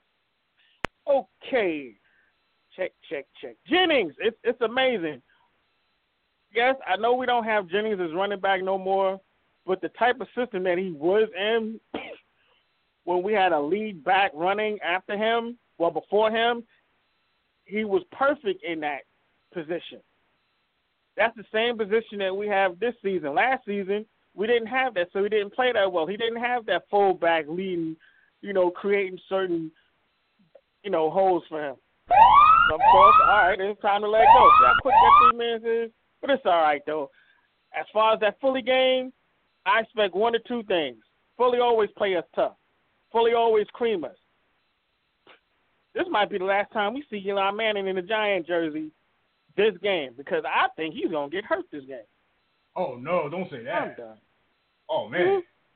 Okay. Check, check, check. Jennings, it's it's amazing. Yes, I know we don't have Jennings as running back no more, but the type of system that he was in when we had a lead back running after him, well, before him, he was perfect in that position. That's the same position that we have this season. Last season, we didn't have that, so he didn't play that well. He didn't have that fullback leading, you know, creating certain, you know, holes for him. So, of course, all right, it's time to let go. See how quick that three minutes is? But it's all right, though. As far as that Philly game, I expect one or two things. Philly always play us tough. Philly always cream us. This might be the last time we see Eli Manning in the Giant jersey this game because I think he's going to get hurt this game. Oh, no, don't say that. I'm done. Oh, man.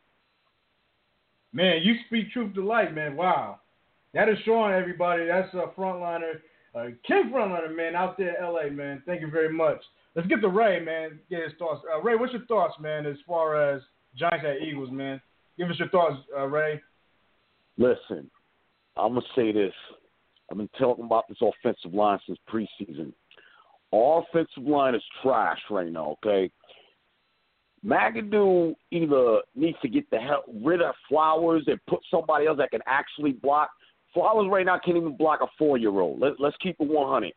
Mm-hmm. Man, you speak truth to life, man. Wow. That is Sean, everybody. That's a frontliner, uh, King Frontliner, man, out there in L A, man. Thank you very much. Let's get to Ray, man, get his thoughts. Uh, Ray, what's your thoughts, man, as far as Giants at Eagles, man? Give us your thoughts, uh, Ray. Listen, I'm going to say this. I've been talking about this offensive line since preseason. Our offensive line is trash right now, okay? McAdoo either needs to get the hell rid of Flowers and put somebody else that can actually block. Flowers right now can't even block a four-year-old. Let, let's keep it one hundred.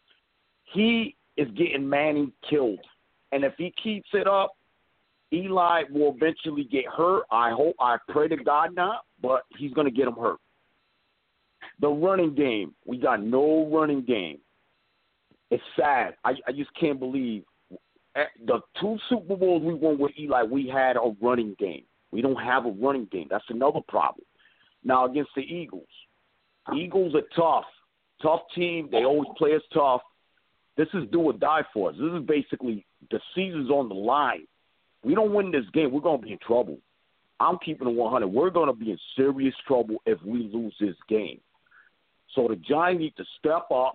He is getting Manning killed. And if he keeps it up, Eli will eventually get hurt. I hope, I pray to God not, but he's going to get him hurt. The running game, we got no running game. It's sad. I, I just can't believe the two Super Bowls we won with Eli, we had a running game. We don't have a running game. That's another problem. Now, against the Eagles, Eagles are tough. Tough team. They always play us tough. This is do or die for us. This is basically the season's on the line. We don't win this game, we're going to be in trouble. I'm keeping it one hundred. We're going to be in serious trouble if we lose this game. So the Giants need to step up.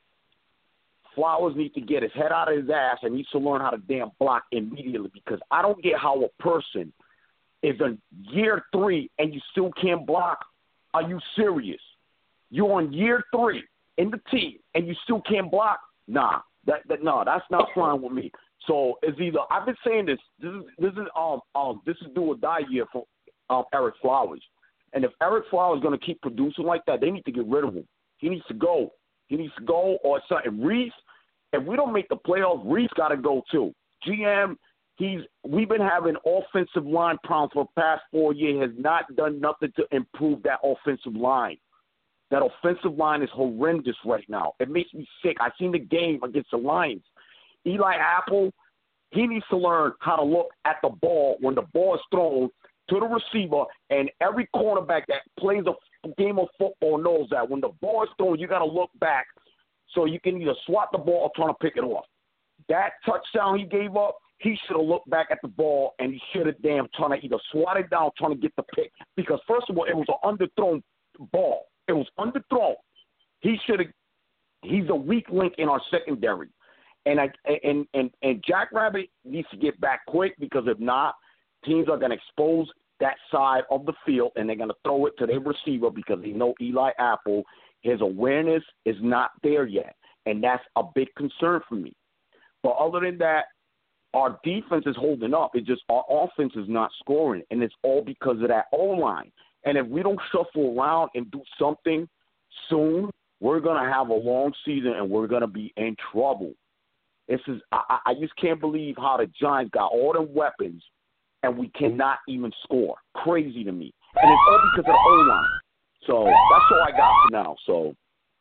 Flowers need to get his head out of his ass and needs to learn how to damn block immediately because I don't get how a person is in year three and you still can't block. Are you serious? You're on year three in the team and you still can't block? Nah, that, that no, that's not flying with me. So it's either I've been saying this. This is this is um um this is do or die year for um Eric Flowers. And if Eric Flowers is going to keep producing like that, they need to get rid of him. He needs to go. He needs to go or something. Reese, if we don't make the playoffs, Reese got to go too. G M, he's we've been having offensive line problems for the past four years. Has not done nothing to improve that offensive line. That offensive line is horrendous right now. It makes me sick. I seen the game against the Lions. Eli Apple, he needs to learn how to look at the ball when the ball is thrown to the receiver, and every cornerback that plays a game of football knows that when the ball is thrown, you got to look back so you can either swat the ball or try to pick it off. That touchdown he gave up, he should have looked back at the ball, and he should have damn trying to either swat it down, trying to get the pick. Because, first of all, it was an underthrown ball. It was underthrown. He should have – he's a weak link in our secondary. And I and, and, and Jack Rabbit needs to get back quick because if not, teams are going to expose that side of the field and they're going to throw it to their receiver because they know Eli Apple, his awareness is not there yet. And that's a big concern for me. But other than that, Our defense is holding up. It's just our offense is not scoring, and it's all because of that O-line. And if we don't shuffle around and do something soon, we're going to have a long season, and we're going to be in trouble. This is I, I just can't believe how the Giants got all the weapons, and we cannot even score. Crazy to me. And it's all because of the O-line. So that's all I got for now. So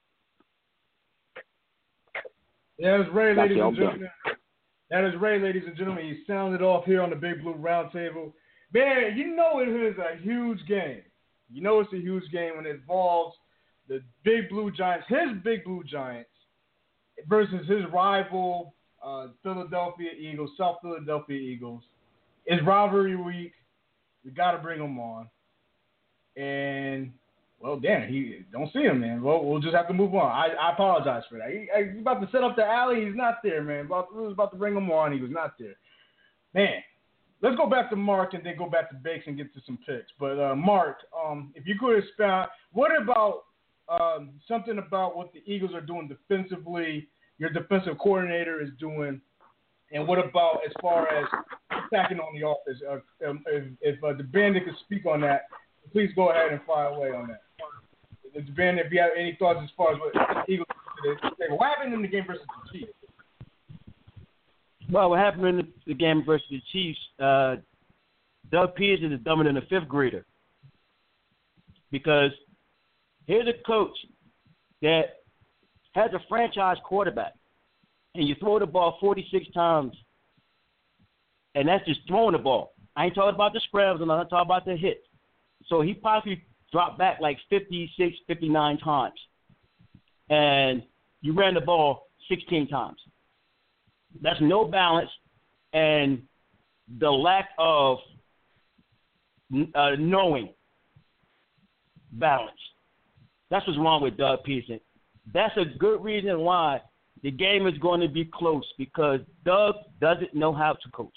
yeah, it's Ray, ladies you, and gentlemen. That is Ray, ladies and gentlemen. He sounded off here on the Big Blue Roundtable. Man, you know it is a huge game. You know it's a huge game when it involves the Big Blue Giants, his Big Blue Giants, versus his rival uh, Philadelphia Eagles, South Philadelphia Eagles. It's rivalry week. We got to bring them on. And, well, damn, he don't see him, man. Well, we'll just have to move on. I, I apologize for that. He, he's about to set up the alley. He's not there, man. About, we was about to bring him on. He was not there. Man, let's go back to Mark and then go back to Bakes and get to some picks. But, uh, Mark, um, if you could expound, what about um, something about what the Eagles are doing defensively, your defensive coordinator is doing, and what about as far as attacking on the offense? Uh, if if uh, the Bandit could speak on that, please go ahead and fire away on that. The Bandit, if you have any thoughts as far as what the Eagles did, what happened in the game versus the Chiefs? Well, what happened in the, the game versus the Chiefs, uh, Doug Peterson is dumber than a fifth grader. Because here's a coach that has a franchise quarterback, and you throw the ball forty-six times, and that's just throwing the ball. I ain't talking about the scrambles, and I'm not talking about the hits. So he possibly dropped back like fifty-six, fifty-nine times, and you ran the ball sixteen times. That's no balance, and the lack of uh, knowing balance. That's what's wrong with Doug Peterson. That's a good reason why the game is going to be close, because Doug doesn't know how to coach.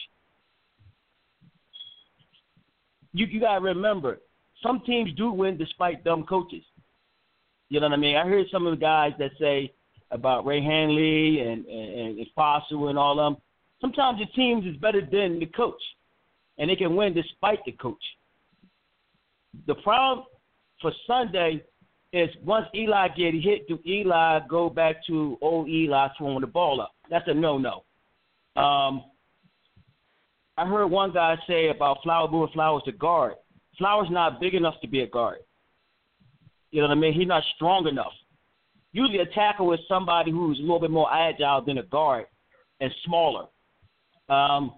You, you got to remember, some teams do win despite dumb coaches. You know what I mean? I heard some of the guys that say about Ray Hanley and, and, and Fossil and all of them. Sometimes the teams is better than the coach, and they can win despite the coach. The problem for Sunday is once Eli get hit, do Eli go back to old Eli throwing the ball up? That's a no-no. Um, I heard one guy say about Flower moving Flowers to guard. Flowers not big enough to be a guard. You know what I mean? He's not strong enough. Usually a tackle is somebody who's a little bit more agile than a guard and smaller. Um,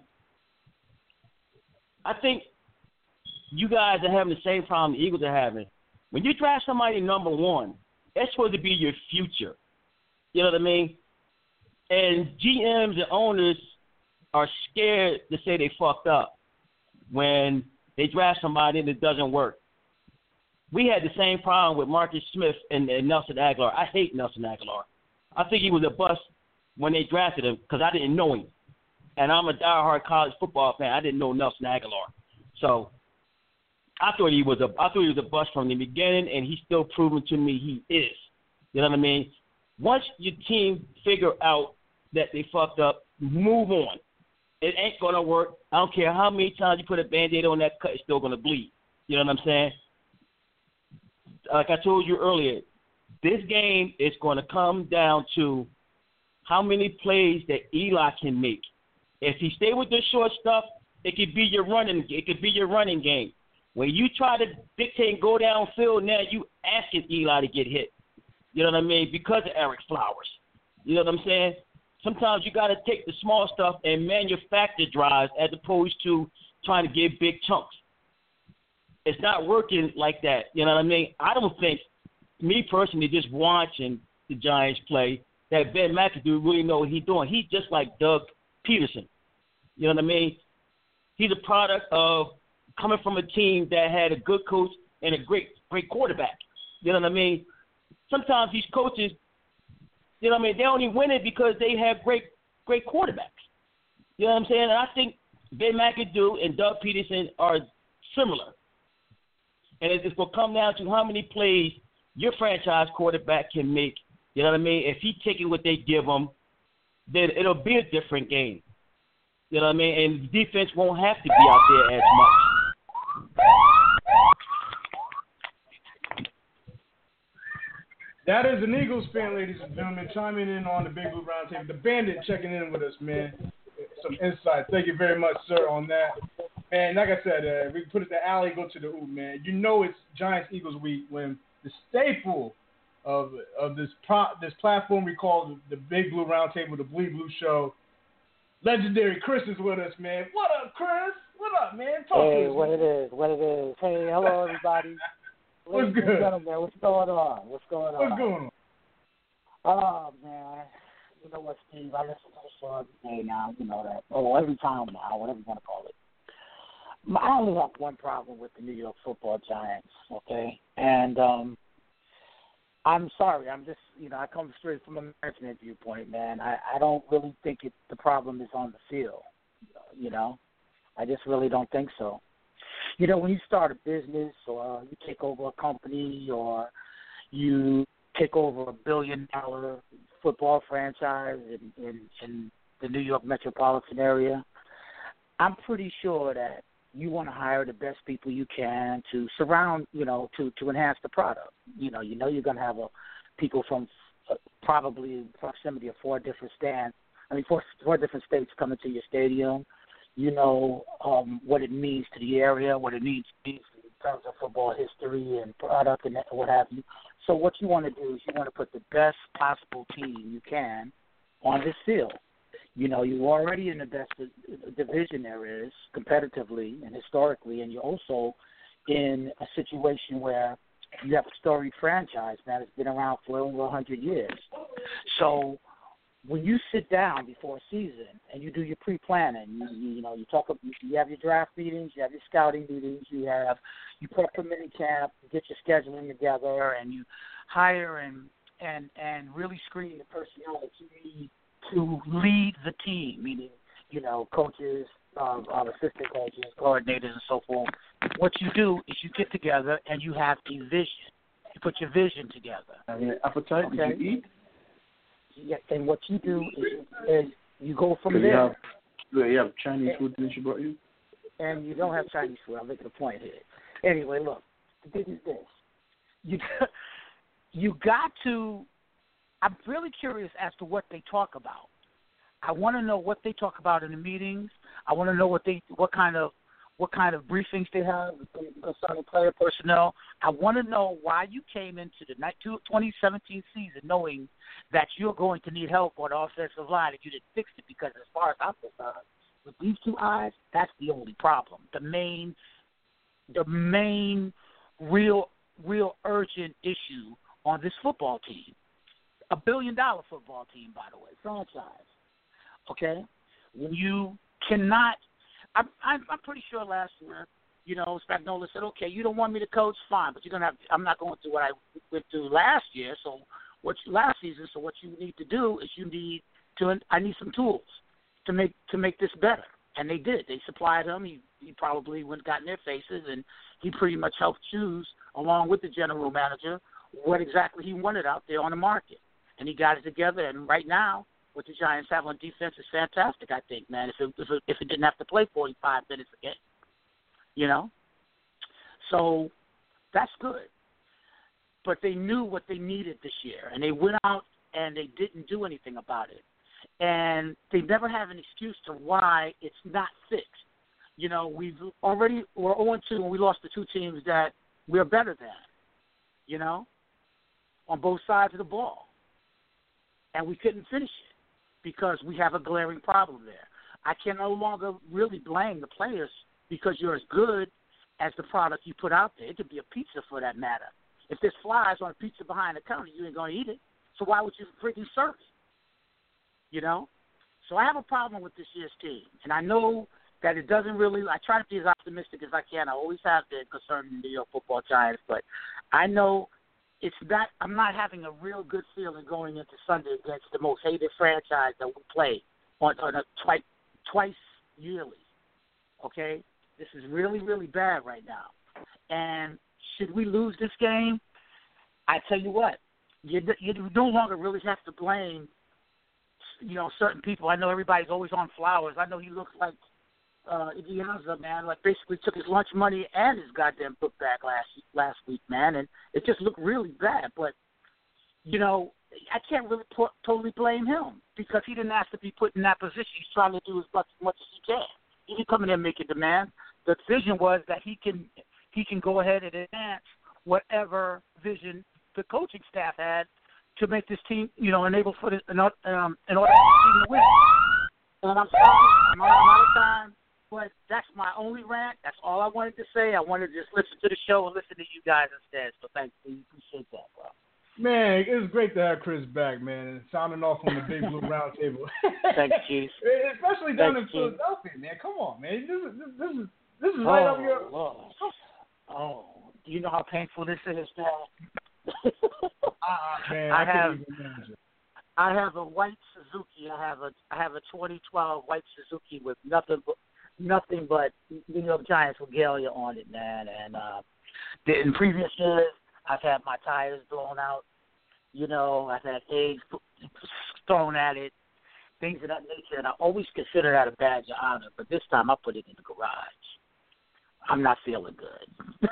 I think you guys are having the same problem the Eagles are having. When you draft somebody number one, that's supposed to be your future. You know what I mean? And G Ms and owners are scared to say they fucked up when they draft somebody and it doesn't work. We had the same problem with Marcus Smith and, and Nelson Aguilar. I hate Nelson Aguilar. I think he was a bust when they drafted him because I didn't know him. And I'm a diehard college football fan. I didn't know Nelson Aguilar. So I thought he was a I thought he was a bust from the beginning, and he's still proving to me he is. You know what I mean? Once your team figure out that they fucked up, move on. It ain't gonna work. I don't care how many times you put a Band-Aid on that cut, it's still gonna bleed. You know what I'm saying? Like I told you earlier, this game is gonna come down to how many plays that Eli can make. If he stay with the short stuff, it could be your running. It could be your running game. When you try to dictate and go downfield, now you asking Eli to get hit. You know what I mean? Because of Eric Flowers. You know what I'm saying? Sometimes you got to take the small stuff and manufacture drives as opposed to trying to get big chunks. It's not working like that. You know what I mean? I don't think, me personally, just watching the Giants play, that Ben McAdoo really know what he's doing. He's just like Doug Peterson. You know what I mean? He's a product of coming from a team that had a good coach and a great great quarterback. You know what I mean? Sometimes these coaches, you know what I mean, they only win it because they have great great quarterbacks. You know what I'm saying? And I think Ben McAdoo and Doug Peterson are similar. And it's going to come down to how many plays your franchise quarterback can make. You know what I mean? If he takes what they give him, then it'll be a different game. You know what I mean? And the defense won't have to be out there as much. That is an Eagles fan, ladies and gentlemen, chiming in on the Big Blue Roundtable. The Bandit checking in with us, man. Some insight. Thank you very much, sir, on that. And like I said, uh, we put it the alley, go to the oop, man. You know it's Giants-Eagles week when the staple of of this pro, this platform we call the, the Big Blue Roundtable, the Bleed Blue Show. Legendary Chris is with us, man. What up, Chris? What up, man? Talk hey, to us. what it is, what it is. Hey, hello, everybody. What's Ladies good? and gentlemen, what's going on? What's going on? What's going on? Oh, man. You know what, Steve? I listen to the show every day now. You know that. Oh, every time now, whatever you want to call it. I only have one problem with the New York Football Giants, okay? And um, I'm sorry. I'm just, you know, I come straight from an American viewpoint, man. I, I don't really think it, the problem is on the field, you know? I just really don't think so. You know, when you start a business or you take over a company or you take over a billion-dollar football franchise in, in, in the New York metropolitan area, I'm pretty sure that you want to hire the best people you can to surround, you know, to, to enhance the product. You know, you know you're going to have a, people from uh, probably proximity of four different stands, I mean, four, four different states coming to your stadium. You know um, what it means to the area, what it means in terms of football history and product and what have you. So what you want to do is you want to put the best possible team you can on this field. You know, you're already in the best division there is competitively and historically, and you're also in a situation where you have a storied franchise that has been around for over one hundred years. So when you sit down before a season and you do your pre-planning, you, you, you know, you talk, you have your draft meetings, you have your scouting meetings, you have, you put up a mini camp, you get your scheduling together, and you hire and and and really screen the personnel that you need to lead the team, meaning, you know, coaches, um, um, assistant coaches, coordinators, and so forth. What you do is you get together and you have a vision. You put your vision together. I mean, appetite, okay? Did you eat? Yeah, and what you do is, is you go from Do there. you have, do you have Chinese food that she brought you? And you don't have Chinese food. I'm making a point here. Anyway, look, the thing is this. You, you got to, I'm really curious as to what they talk about. I want to know what they talk about in the meetings. I want to know what they, what kind of, what kind of briefings they have concerning player personnel. I want to know why you came into the twenty seventeen season knowing that you're going to need help on the offensive line and you didn't fix it, because as far as I'm concerned, with these two eyes, that's the only problem. The main, the main real, real urgent issue on this football team, a billion-dollar football team, by the way, franchise, okay? When you cannot – I'm, I'm I'm pretty sure last year, you know, Spagnuolo said, okay, you don't want me to coach, fine, but you're going to have – I'm not going through what I went through last year, so what last season, so what you need to do is you need to – I need some tools to make to make this better. And they did. They supplied him. He, he probably went got in their faces, and he pretty much helped choose, along with the general manager, what exactly he wanted out there on the market. And he got it together, and right now, what the Giants have on defense is fantastic, I think, man, if it, if it, if it didn't have to play forty-five minutes a game, you know? So that's good. But they knew what they needed this year, and they went out and they didn't do anything about it. And they never have an excuse to why it's not fixed. You know, we've already, we're oh and two, and we lost the two teams that we're better than, you know, on both sides of the ball. And we couldn't finish it because we have a glaring problem there. I can no longer really blame the players because you're as good as the product you put out there. It could be a pizza for that matter. If there's flies on a pizza behind the counter, you ain't going to eat it. So why would you freaking serve it? You know? So I have a problem with this year's team. And I know that it doesn't really – I try to be as optimistic as I can. I always have been concerning the New York Football Giants. But I know – it's not. I'm not having a real good feeling going into Sunday against the most hated franchise that we play on, on a twice twice yearly. Okay, this is really really bad right now. And should we lose this game, I tell you what, you you no longer really have to blame you know, certain people. I know everybody's always on Flowers. I know he looks like uh, Idiaza, man. Like basically took his lunch money and his goddamn book back last last week, man, and it just looked really bad. But you know, I can't really put, totally blame him because he didn't ask to be put in that position. He's trying to do as much, as much as he can. He didn't come in there and make a demand. The vision was that he can he can go ahead and advance whatever vision the coaching staff had to make this team, you know, enable for this, um, in order for the team to win. And I'm sorry, I'm out, I'm out of time, but that's my only rant. That's all I wanted to say. I wanted to just listen to the show and listen to you guys instead. So thanks, you. Appreciate that, bro. Man, it was great to have Chris back, man, and sounding off on the Big Blue Roundtable. Thanks, Chief. Especially down Thanks, in Philadelphia, man. Come on, man. This is this is this is right oh, up your. Lord. Oh, do you know how painful this is, man? uh, man, I, I have. Can't even imagine. I have a white Suzuki. I have a I have a twenty twelve white Suzuki with nothing but nothing but New York Giants regalia on it, man. And uh, in previous years, I've had my tires blown out. You know, I've had eggs thrown at it, things of that nature. And I always consider that a badge of honor. But this time, I put it in the garage. I'm not feeling good.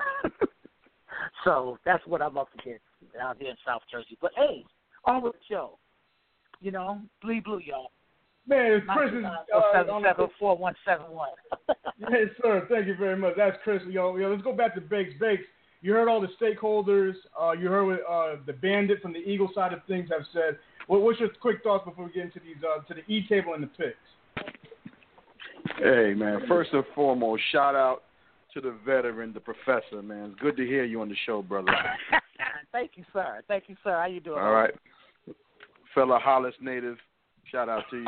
So that's what I'm up against out here in South Jersey. But hey, on with the show. You know, Bleed Blue, y'all. Man, Chris is uh, four one seven one. Yes, sir. Thank you very much. That's Chris. Yo, yo, let's go back to Bakes. Bakes, you heard all the stakeholders. Uh, you heard what uh, the Bandit from the Eagle side of things have said. What, what's your quick thoughts before we get into these uh, to the E table and the picks? Hey, man. First and foremost, shout out to the veteran, the professor, man. It's good to hear you on the show, brother. Thank you, sir. Thank you, sir. How you doing? All right. Fellow Hollis native, shout out to you.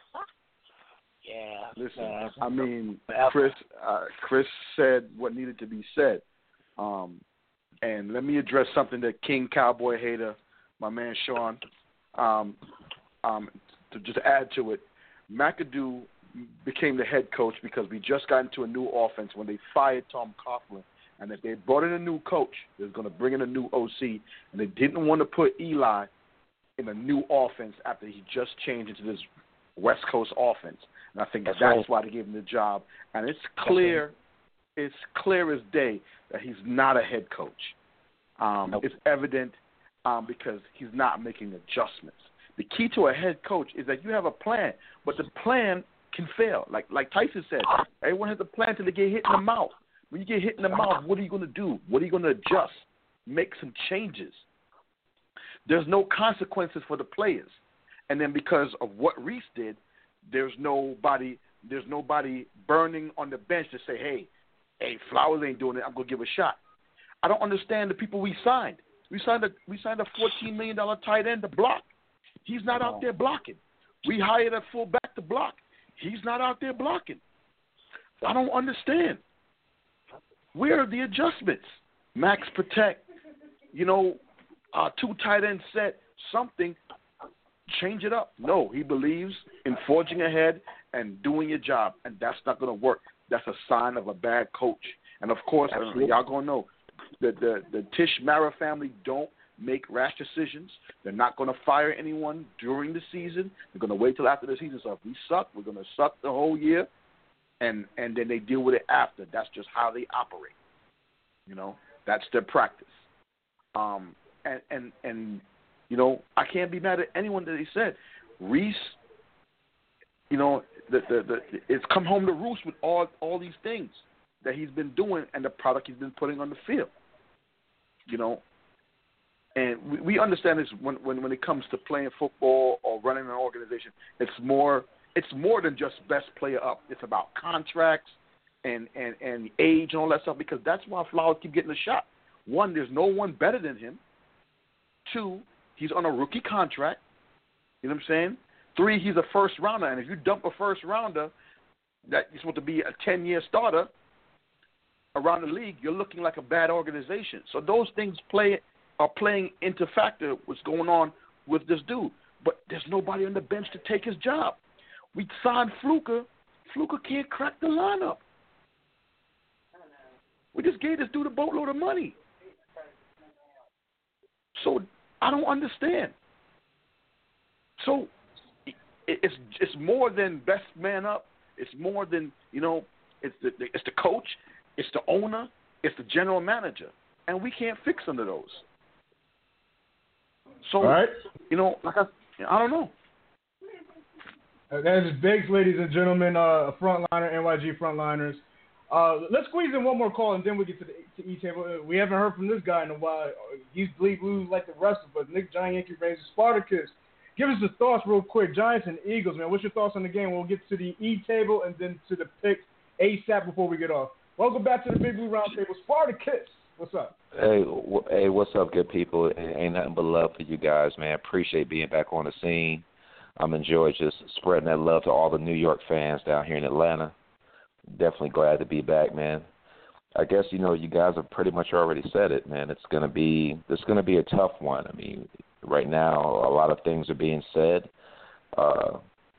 Yeah. Listen, uh, I mean, Chris uh, Chris said what needed to be said. Um, and let me address something that King Cowboy Hater, my man Sean, um, um, to just add to it. McAdoo became the head coach because we just got into a new offense when they fired Tom Coughlin. And if they brought in a new coach, they was going to bring in a new O C, and they didn't want to put Eli in a new offense after he just changed into this West Coast offense. And I think that's, that's right. why they gave him the job. And it's clear, right. it's clear as day that he's not a head coach. Um, nope. It's evident um, because he's not making adjustments. The key to a head coach is that you have a plan, but the plan can fail. Like like Tyson said, everyone has a plan until they get hit in the mouth. When you get hit in the mouth, what are you going to do? What are you going to adjust? Make some changes. There's no consequences for the players. And then because of what Reese did, there's nobody there's nobody burning on the bench to say, hey, hey, Flowers ain't doing it, I'm going to give a shot. I don't understand the people we signed. We signed a we signed a fourteen million dollars tight end to block. He's not out there blocking. We hired a fullback to block. He's not out there blocking. I don't understand. Where are the adjustments? Max protect, you know, uh, two tight end set, something, change it up. No, he believes in forging ahead and doing your job, and that's not going to work. That's a sign of a bad coach. And, of course, uh, y'all going to know, the, the, the Tish Mara family don't make rash decisions. They're not going to fire anyone during the season. They're going to wait till after the season. So if we suck, we're going to suck the whole year. And and then they deal with it after. That's just how they operate. You know, that's their practice. Um, and, and, and, you know, I can't be mad at anyone that he said. Reese, you know, the, the, the, it's come home to roost with all, all these things that he's been doing and the product he's been putting on the field. You know, and we, we understand this when, when, when it comes to playing football or running an organization. It's more – It's more than just best player up. It's about contracts and, and, and age and all that stuff because that's why Flowers keep getting a shot. One, there's no one better than him. Two, he's on a rookie contract. You know what I'm saying? Three, he's a first rounder. And if you dump a first rounder that you're supposed to be a ten-year starter around the league, you're looking like a bad organization. So those things play are playing into factor what's going on with this dude. But there's nobody on the bench to take his job. We signed Fluker. Fluker can't crack the lineup. We just gave this dude a boatload of money. So I don't understand. So it's it's more than best man up. It's more than, you know, it's the it's the coach, it's the owner, it's the general manager, and we can't fix none of those. So, All right. you know, like I, I don't know. Uh, that is Biggs, ladies and gentlemen, uh, frontliner, N Y G frontliners. Uh, let's squeeze in one more call, and then we get to the to E-table. Uh, we haven't heard from this guy in a while. He's bleed blues like the rest of us. Nick Giant Yankee Rangers Spartacus. Give us your thoughts real quick. Giants and Eagles, man. What's your thoughts on the game? We'll get to the E-table and then to the picks ASAP before we get off. Welcome back to the Big Blue Roundtable. Spartacus, what's up? Hey, w- hey, what's up, good people? Ain't nothing but love for you guys, man. Appreciate being back on the scene. I'm enjoying just spreading that love to all the New York fans down here in Atlanta. Definitely glad to be back, man. I guess, you know, you guys have pretty much already said it, man. It's gonna be it's gonna be a tough one. I mean, right now a lot of things are being said. Uh,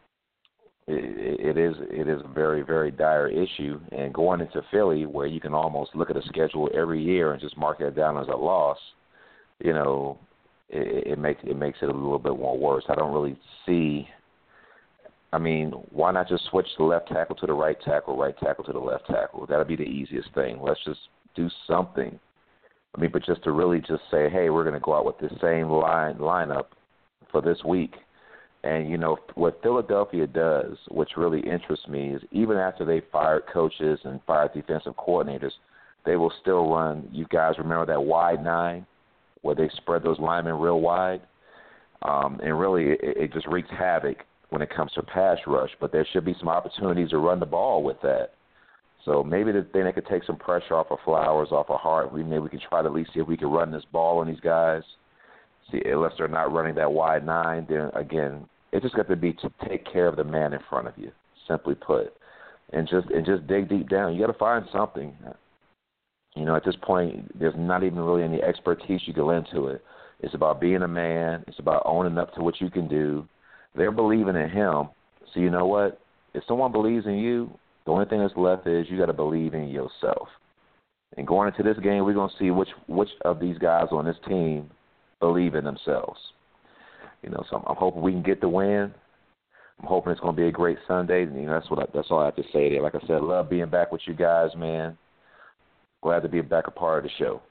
it, it is it is a very, very dire issue. And going into Philly, where you can almost look at a schedule every year and just mark it down as a loss, you know, it, it makes it makes it a little bit more worse. I don't really see. I mean, why not just switch the left tackle to the right tackle, right tackle to the left tackle? That'd be the easiest thing. Let's just do something. I mean, but just to really just say, hey, we're going to go out with the same line lineup for this week. And, you know, what Philadelphia does, which really interests me, is even after they fired coaches and fired defensive coordinators, they will still run. You guys remember that wide nine where they spread those linemen real wide? Um, and really it, it just wreaks havoc when it comes to pass rush, but there should be some opportunities to run the ball with that. So maybe the thing that could take some pressure off of Flowers, off of Hart, we maybe we can try to at least see if we can run this ball on these guys. See, unless they're not running that wide nine, then again, it's just got to be to take care of the man in front of you, simply put, and just and just dig deep down. You got to find something. You know, at this point, there's not even really any expertise you go into it. It's about being a man. It's about owning up to what you can do. They're believing in him. So you know what? If someone believes in you, the only thing that's left is you got to believe in yourself. And going into this game, we're going to see which which of these guys on this team believe in themselves. You know, so I'm, I'm hoping we can get the win. I'm hoping it's going to be a great Sunday. And, you know, that's what I, that's all I have to say there. Like I said, love being back with you guys, man. Glad to be back a part of the show.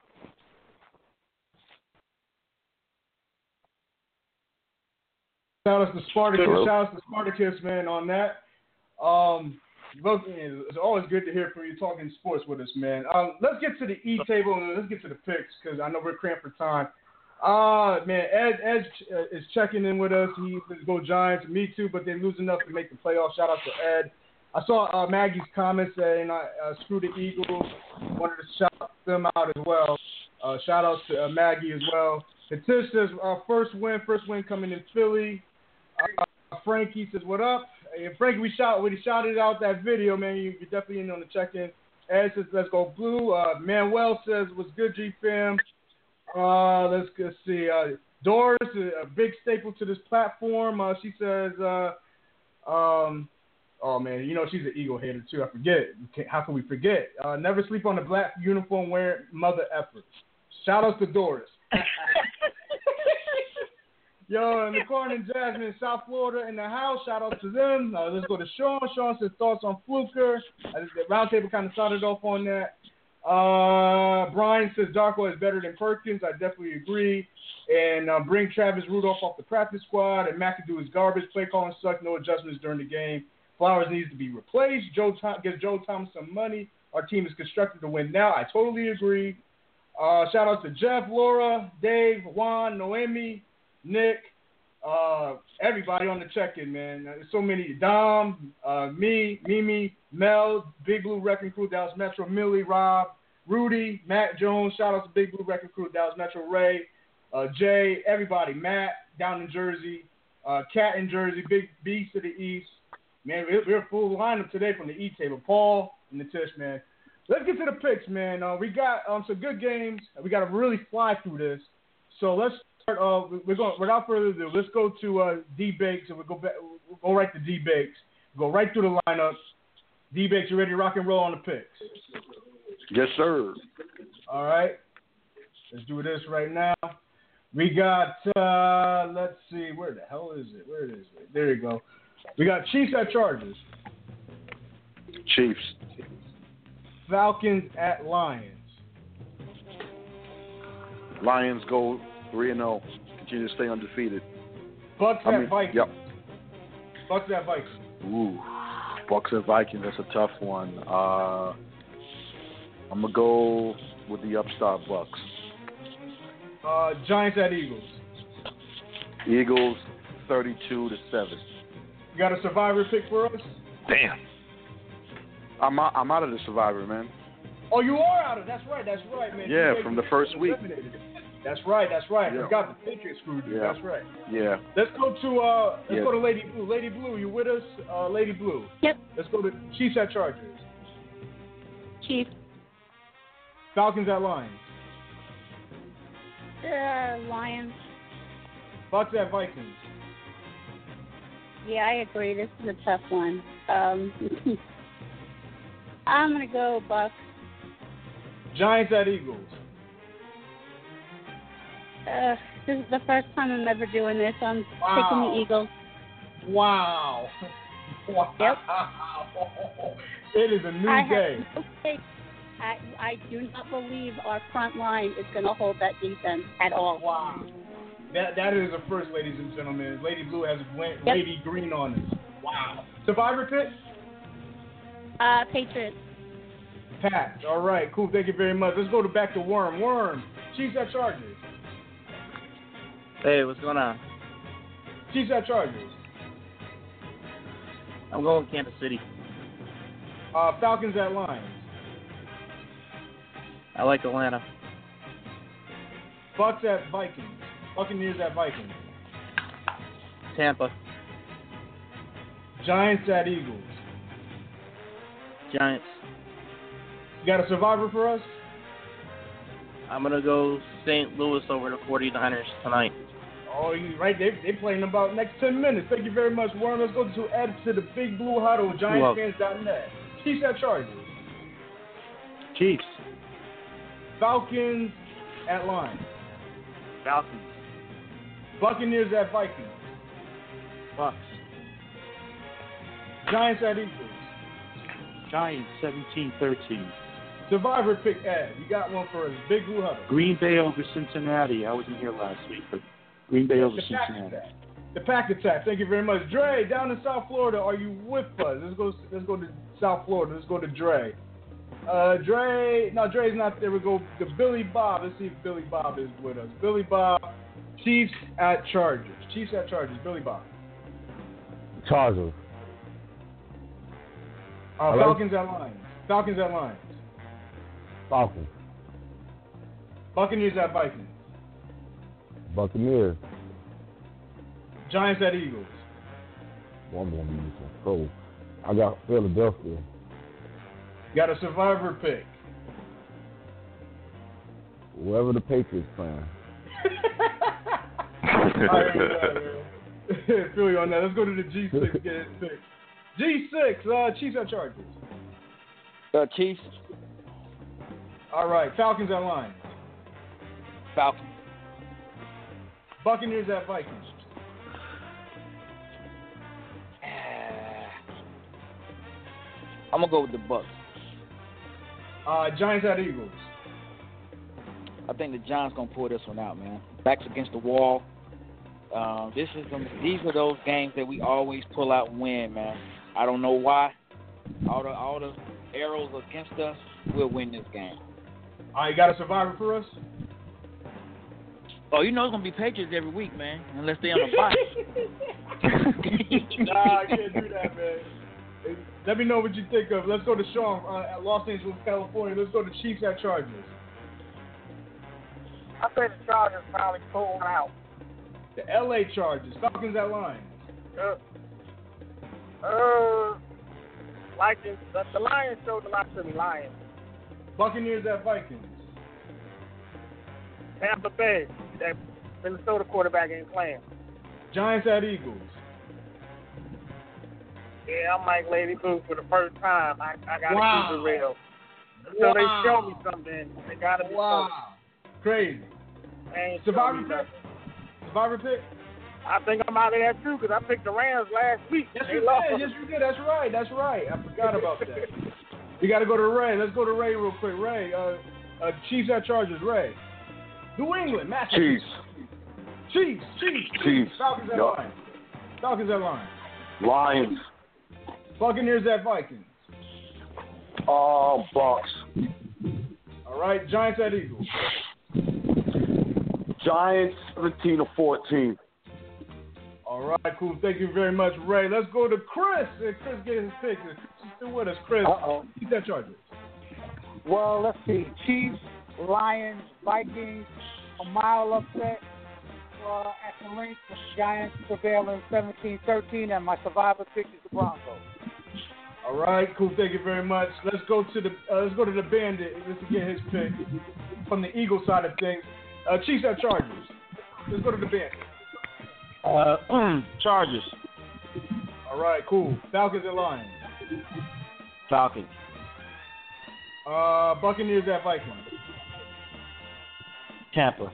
Shout out to Spartacus. Shout out to Spartacus, man, on that. Um, it's always good to hear from you talking sports with us, man. Um, let's get to the E-table and let's get to the picks because I know we're cramped for time. Uh, man, Ed, Ed is checking in with us. He says go Giants. Me too, but they lose enough to make the playoffs. Shout out to Ed. I saw uh, Maggie's comments saying uh, uh, screw the Eagles. Wanted to shout them out as well. Uh, shout out to uh, Maggie as well. And Tish says uh, first win, first win coming in Philly. Uh, Frankie says, what up? Hey, Frankie, we shot, we shouted out that video, man. You, you're definitely in on the check-in. Ed says, let's go blue. Uh, Manuel says, what's good, G-Fam? Uh, let's, let's see. Uh, Doris, a big staple to this platform. Uh, she says, uh, um, oh, man, you know she's an Eagle hater, too. I forget. How can we forget? Uh, never sleep on the black uniform wearing mother efforts. Shout out to Doris. Yo, and McCorn and Jasmine in South Florida in the house. Shout out to them. Uh, let's go to Sean. Sean says thoughts on Fluker. Uh, the roundtable kind of started off on that. Uh, Brian says Darko is better than Perkins. I definitely agree. And uh, bring Travis Rudolph off the practice squad. And McAdoo is garbage. Play calling sucked. No adjustments during the game. Flowers needs to be replaced. Joe Tom- gives Joe Thomas some money. Our team is constructed to win now. I totally agree. Uh, shout out to Jeff, Laura, Dave, Juan, Noemi, Nick, uh, everybody on the check-in, man. There's so many. Dom, uh, me, Mimi, Mel, Big Blue Wrecking Crew, Dallas Metro, Millie, Rob, Rudy, Matt Jones. Shout out to Big Blue Wrecking Crew, Dallas Metro, Ray, uh, Jay, everybody. Matt down in Jersey, uh, Cat in Jersey, Big B to the East. Man, we're, we're a full lineup today from the E-table. Paul and the Tish, man. Let's get to the picks, man. Uh, we got um, some good games. We got to really fly through this. So let's start. Uh, we're going without further ado. Let's go to uh, D Bakes, and we'll go back. We'll go right to D Bakes. Go right through the lineup. D Bakes, you ready to rock and roll on the picks? Yes, sir. All right. Let's do this right now. We got, uh, let's see, where the hell is it? Where it is it? There you go. We got Chiefs at Chargers. Chiefs. Falcons at Lions. Lions go three and zero. Continue to stay undefeated. Bucks I at mean, Vikings. Yep. Bucks at Vikings. Ooh, Bucks at Vikings. That's a tough one. Uh, I'm gonna go with the upstart Bucks. Uh, Giants at Eagles. Eagles, thirty-two to seven. You got a survivor pick for us? Damn. I'm out, I'm out of the survivor, man. Oh, you are out of. That's right. That's right, man. Yeah, from the first week. That's right. That's right. Yeah. I forgot the Patriots screwed you. Yeah. That's right. Yeah. Let's go to uh. Let's Yeah. go to Lady Blue. Lady Blue, you with us? Uh, Lady Blue. Yep. Let's go to Chiefs at Chargers. Chiefs. Falcons at Lions. Uh, Lions. Bucks at Vikings. Yeah, I agree. This is a tough one. Um, I'm gonna go Bucks. Giants at Eagles. Uh, this is the first time I'm ever doing this. I'm Wow. picking the Eagles. Wow. Wow. Yep. It is a new I day. have no faith. I, I do not believe our front line is going to hold that defense at all. Wow. That that is a first, ladies and gentlemen. Lady Blue has Yep. Lady Green on us. Wow. Survivor pick? Uh, Patriots. Pat. All right, cool. Thank you very much. Let's go to back to Worm. Worm. Chiefs at Chargers. Hey, what's going on? Chiefs at Chargers. I'm going Kansas City. Uh, Falcons at Lions. I like Atlanta. Bucks at Vikings. Buccaneers at Vikings. Tampa. Giants at Eagles. Giants. You got a survivor for us? I'm going to go Saint Louis over the forty-niners tonight. Oh, you right. They they playing in about next ten minutes. Thank you very much, Warren. Let's go to Ed to the Big Blue Huddle, Giants Fans dot net. Chiefs at Chargers. Chiefs. Falcons at Lions. Falcons. Buccaneers at Vikings. Bucks. Giants at Eagles. Giants seventeen thirteen. Survivor pick, Ed. You got one for us. Big Blue Huddle. Green Bay over Cincinnati. I wasn't here last week, but Green Bay over The Pack Cincinnati. Attack. The Pack Attack. Thank you very much. Dre, down in South Florida, are you with us? Let's go Let's go to South Florida. Let's go to Dre. Uh, Dre, no, Dre's not there. We go to Billy Bob. Let's see if Billy Bob is with us. Billy Bob, Chiefs at Chargers. Chiefs at Chargers. Billy Bob. Chargers. Uh, Hello? Falcons at Lions. Falcons at Lions. Falcons. Buccaneers at Vikings. Buccaneers. Giants at Eagles. One more minute. So I got Philadelphia. Got a survivor pick. Whoever the Patriots playing. All right, uh, feel you on that. Let's go to the G six. Get it pick. G six. Uh, Chiefs at Chargers. Uh, Chiefs. All right. Falcons at Lions. Falcons. Buccaneers at Vikings. I'm gonna go with the Bucks. Uh, Giants at Eagles. I think the Giants gonna pull this one out, man. Backs against the wall. Uh, this is them, these are those games that we always pull out and win, man. I don't know why. All the all the arrows against us, we'll win this game. All right, you got a survivor for us? Oh, you know it's gonna be Patriots every week, man, unless they on a bye. Nah, I can't do that, man. Let me know what you think of. Let's go to Sean uh, at Los Angeles, California. Let's go to Chiefs at Chargers. I think the Chargers finally pulled one out. The L A Chargers. Falcons at Lions. Uh, uh, like the, the, the Lions showed a lot to the Lions. Buccaneers at Vikings. Tampa Bay, that Minnesota quarterback ain't playing. Giants at Eagles. Yeah, I'm Mike Lady Blue for the first time. I, I gotta Wow. keep it real. Until Wow. they show me something, they gotta be Wow. Crazy. They ain't Survivor show me pick? nothing. Survivor pick? I think I'm out of that too because I picked the Rams last week. Yes, They you lost. did. Yes, you did. That's right. That's right. I forgot about that. You got to go to Ray. Let's go to Ray real quick. Ray, uh, uh, Chiefs at Chargers. Ray. New England, Massachusetts. Chiefs. Chiefs. Chiefs. Chiefs. Falcons at Yup. Lions. Falcons at Lions. Lions. Buccaneers at Vikings. Oh, Bucks. All right. Giants at Eagles. Giants seventeen to fourteen. All right, cool. Thank you very much, Ray. Let's go to Chris. And Chris get his pick. She's still with us, Chris. Uh-oh. Keep that Chargers. Well, let's see. Chiefs, Lions, Vikings, a mile upset uh, at the link. The Giants prevailing seventeen thirteen, and my survivor pick is the Broncos. All right, cool. Thank you very much. Let's go to the uh, let's go to the Bandit. Let's get his pick from the Eagle side of things. Uh, Chiefs at Chargers. Let's go to the Bandit. Uh, Chargers. All right, cool. Falcons and Lions. Falcons. Uh, Buccaneers at Vikings. Tampa.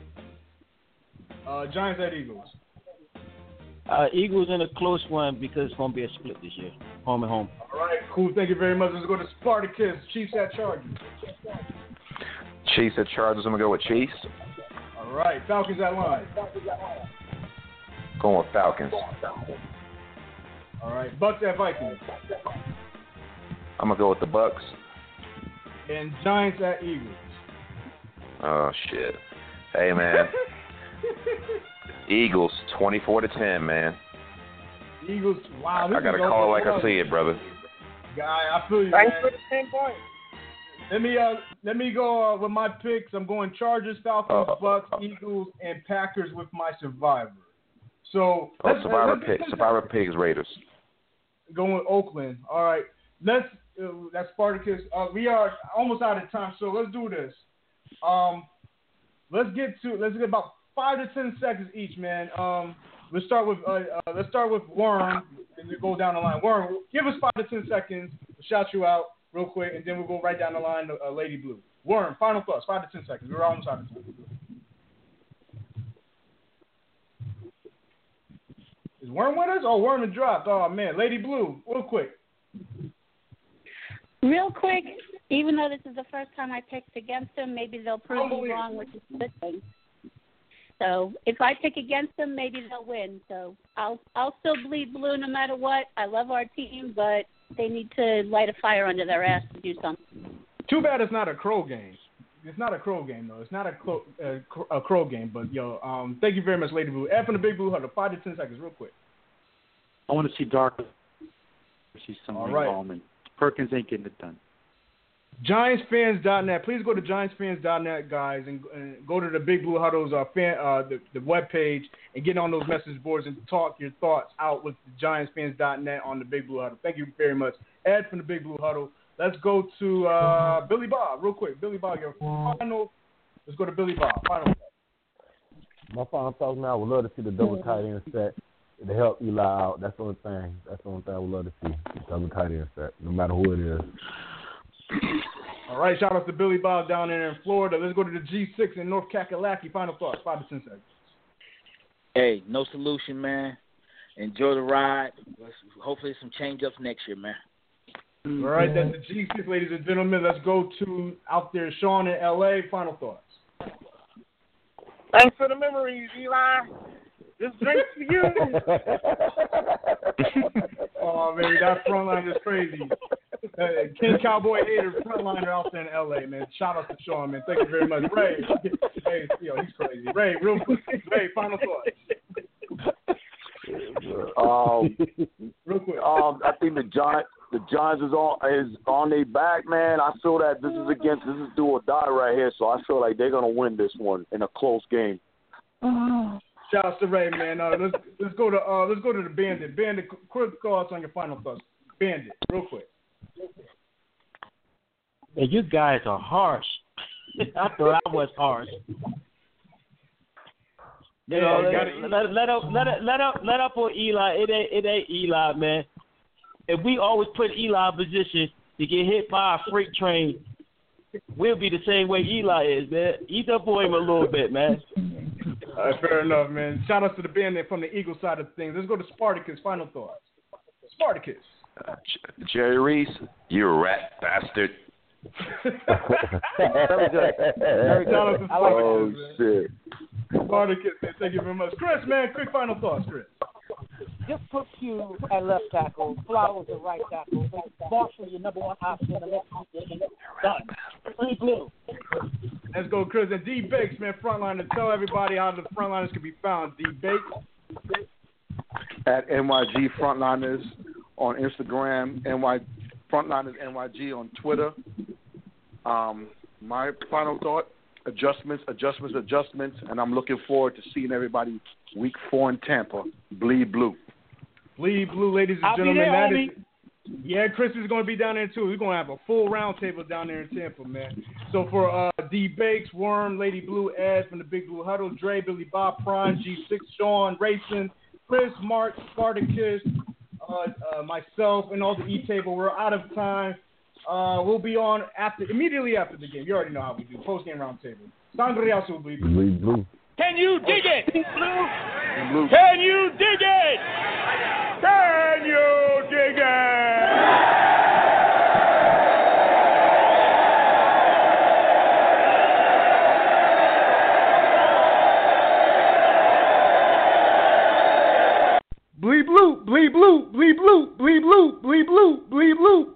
Uh, Giants at Eagles. Uh, Eagles in a close one because it's going to be a split this year. Home and home. All right, cool. Thank you very much. Let's go to Spartacus. Chiefs at Chargers. Chiefs at Chargers. I'm going to go with Chiefs. All right, Falcons at Lions. Going with Falcons. All right, Bucks at Vikings. I'm going to go with the Bucks. And Giants at Eagles. Oh, shit. Hey, man. Eagles, twenty-four to ten, man. Eagles, wow. This I got to is call it open like I up. see it, brother. Guy, I feel you, Thanks man. for the ten points. Let me uh, let me go uh, with my picks. I'm going Chargers, Falcons, Uh, Bucks, Eagles, and Packers with my survivor. So Oh, let's, Survivor let's, pick. let's Survivor Pigs, Raiders. Going with Oakland. All right, let's. Uh, that's Spartacus. Uh, we are almost out of time, so let's do this. Um, let's get to let's get about five to ten seconds each, man. Um, let's start with uh, uh, let's start with Worm, and then go down the line. Worm, give us five to ten seconds. We'll shout you out real quick, and then we'll go right down the line to uh, Lady Blue. Worm, final thoughts. Five to ten seconds. We're almost out of time. Is Worm with us? Oh, Worm had dropped. Oh man, Lady Blue, real quick. Real quick, even though this is the first time I picked against them, maybe they'll prove me wrong, which is a good thing. So if I pick against them, maybe they'll win. So I'll I'll still bleed blue no matter what. I love our team, but they need to light a fire under their ass to do something. Too bad it's not a crow game. It's not a crow game though. It's not a crow, uh, a crow game. But yo, um, thank you very much, Lady Blue. F from the Big Blue Huddle. Five to ten seconds, real quick. I want to see Dark. See some All Ring right. Allman. Perkins ain't getting it done. Giants Fans dot net. Please go to Giants Fans dot net, guys, and, and go to the Big Blue Huddle's uh, fan, uh, the, the webpage and get on those message boards and talk your thoughts out with the Giants Fans dot net on the Big Blue Huddle. Thank you very much. Ed from the Big Blue Huddle. Let's go to uh, Billy Bob real quick. Billy Bob, your final. Let's go to Billy Bob. Final. My final thoughts, man, I would love to see the double tight end set to help Eli out. That's the only thing. That's the only thing I would love to see. Double tight end set, no matter who it is. All right, shout out to Billy Bob down there in Florida. Let's go to the G six in North Kakalaki. Final thoughts, five to ten seconds. Hey, no solution, man. Enjoy the ride. Hopefully some change-ups next year, man. All right, that's the G six, ladies and gentlemen. Let's go to out there, Sean in L A. Final thoughts. Thanks for the memories, Eli. This drink's for you. Oh, man, that front line is crazy. Uh, King Cowboy Hater, frontliner out there in L A, man. Shout out to Sean, man. Thank you very much. Ray, hey, yo, he's crazy. Ray, real quick. Ray, final thoughts. Um, real quick. Um, I think the Giants, the Giants is on is on their back, man. I feel that this is against this is do or die right here, so I feel like they're gonna win this one in a close game. Shout out to Ray, man. Uh, let's let's go to uh, let's go to the Bandit. Bandit, quick thoughts on your final thoughts. Bandit, real quick. Hey, you guys are harsh. I thought I was harsh. You Yeah, know, you let, gotta- let, let up, let up, let up, let up on Eli. It ain't, it ain't Eli, man. If we always put Eli in position to get hit by a freight train, we'll be the same way Eli is, man. Eat up on him a little bit, man. All right, fair enough, man. Shout out to the band from the Eagle side of things. Let's go to Spartacus. Final thoughts. Spartacus. Uh, Jerry Reese, you a rat bastard. Very good. Very good. Shout out to Spartacus, Oh, man. shit. Spartacus, man. Thank you very much. Chris, man, quick final thoughts, Chris. Just put Q at left tackle, Flowers at right tackle, Marshall your number one option, the left tackle. Done. Three blue. Let's go, Chris. And D Bakes, man, frontliner. Tell everybody how the frontliners can be found. D Bakes. At N Y G Frontliners on Instagram, N Y Frontliners N Y G on Twitter. Um, my final thought: adjustments, adjustments, adjustments, and I'm looking forward to seeing everybody week four in Tampa. Bleed blue. Bleed blue, ladies and I'll be gentlemen. there, That homie. is- yeah, Chris is going to be down there too. We're going to have a full round table down there in Tampa, man. So for uh, D Bakes, Worm, Lady Blue, Ed from the Big Blue Huddle, Dre, Billy Bob, Prime, G six, Sean, Racing, Chris, Mark, Spartacus, uh, uh, myself, and all the E table. We're out of time. Uh, we'll be on after immediately after the game. You already know how we do post game round table. Sandro else will be. Bleed blue. Can you dig it? Blue. Can you dig it? Can you dig it? Bleed blue, bleed blue, bleed blue, bleed blue, bleed blue, bleed blue.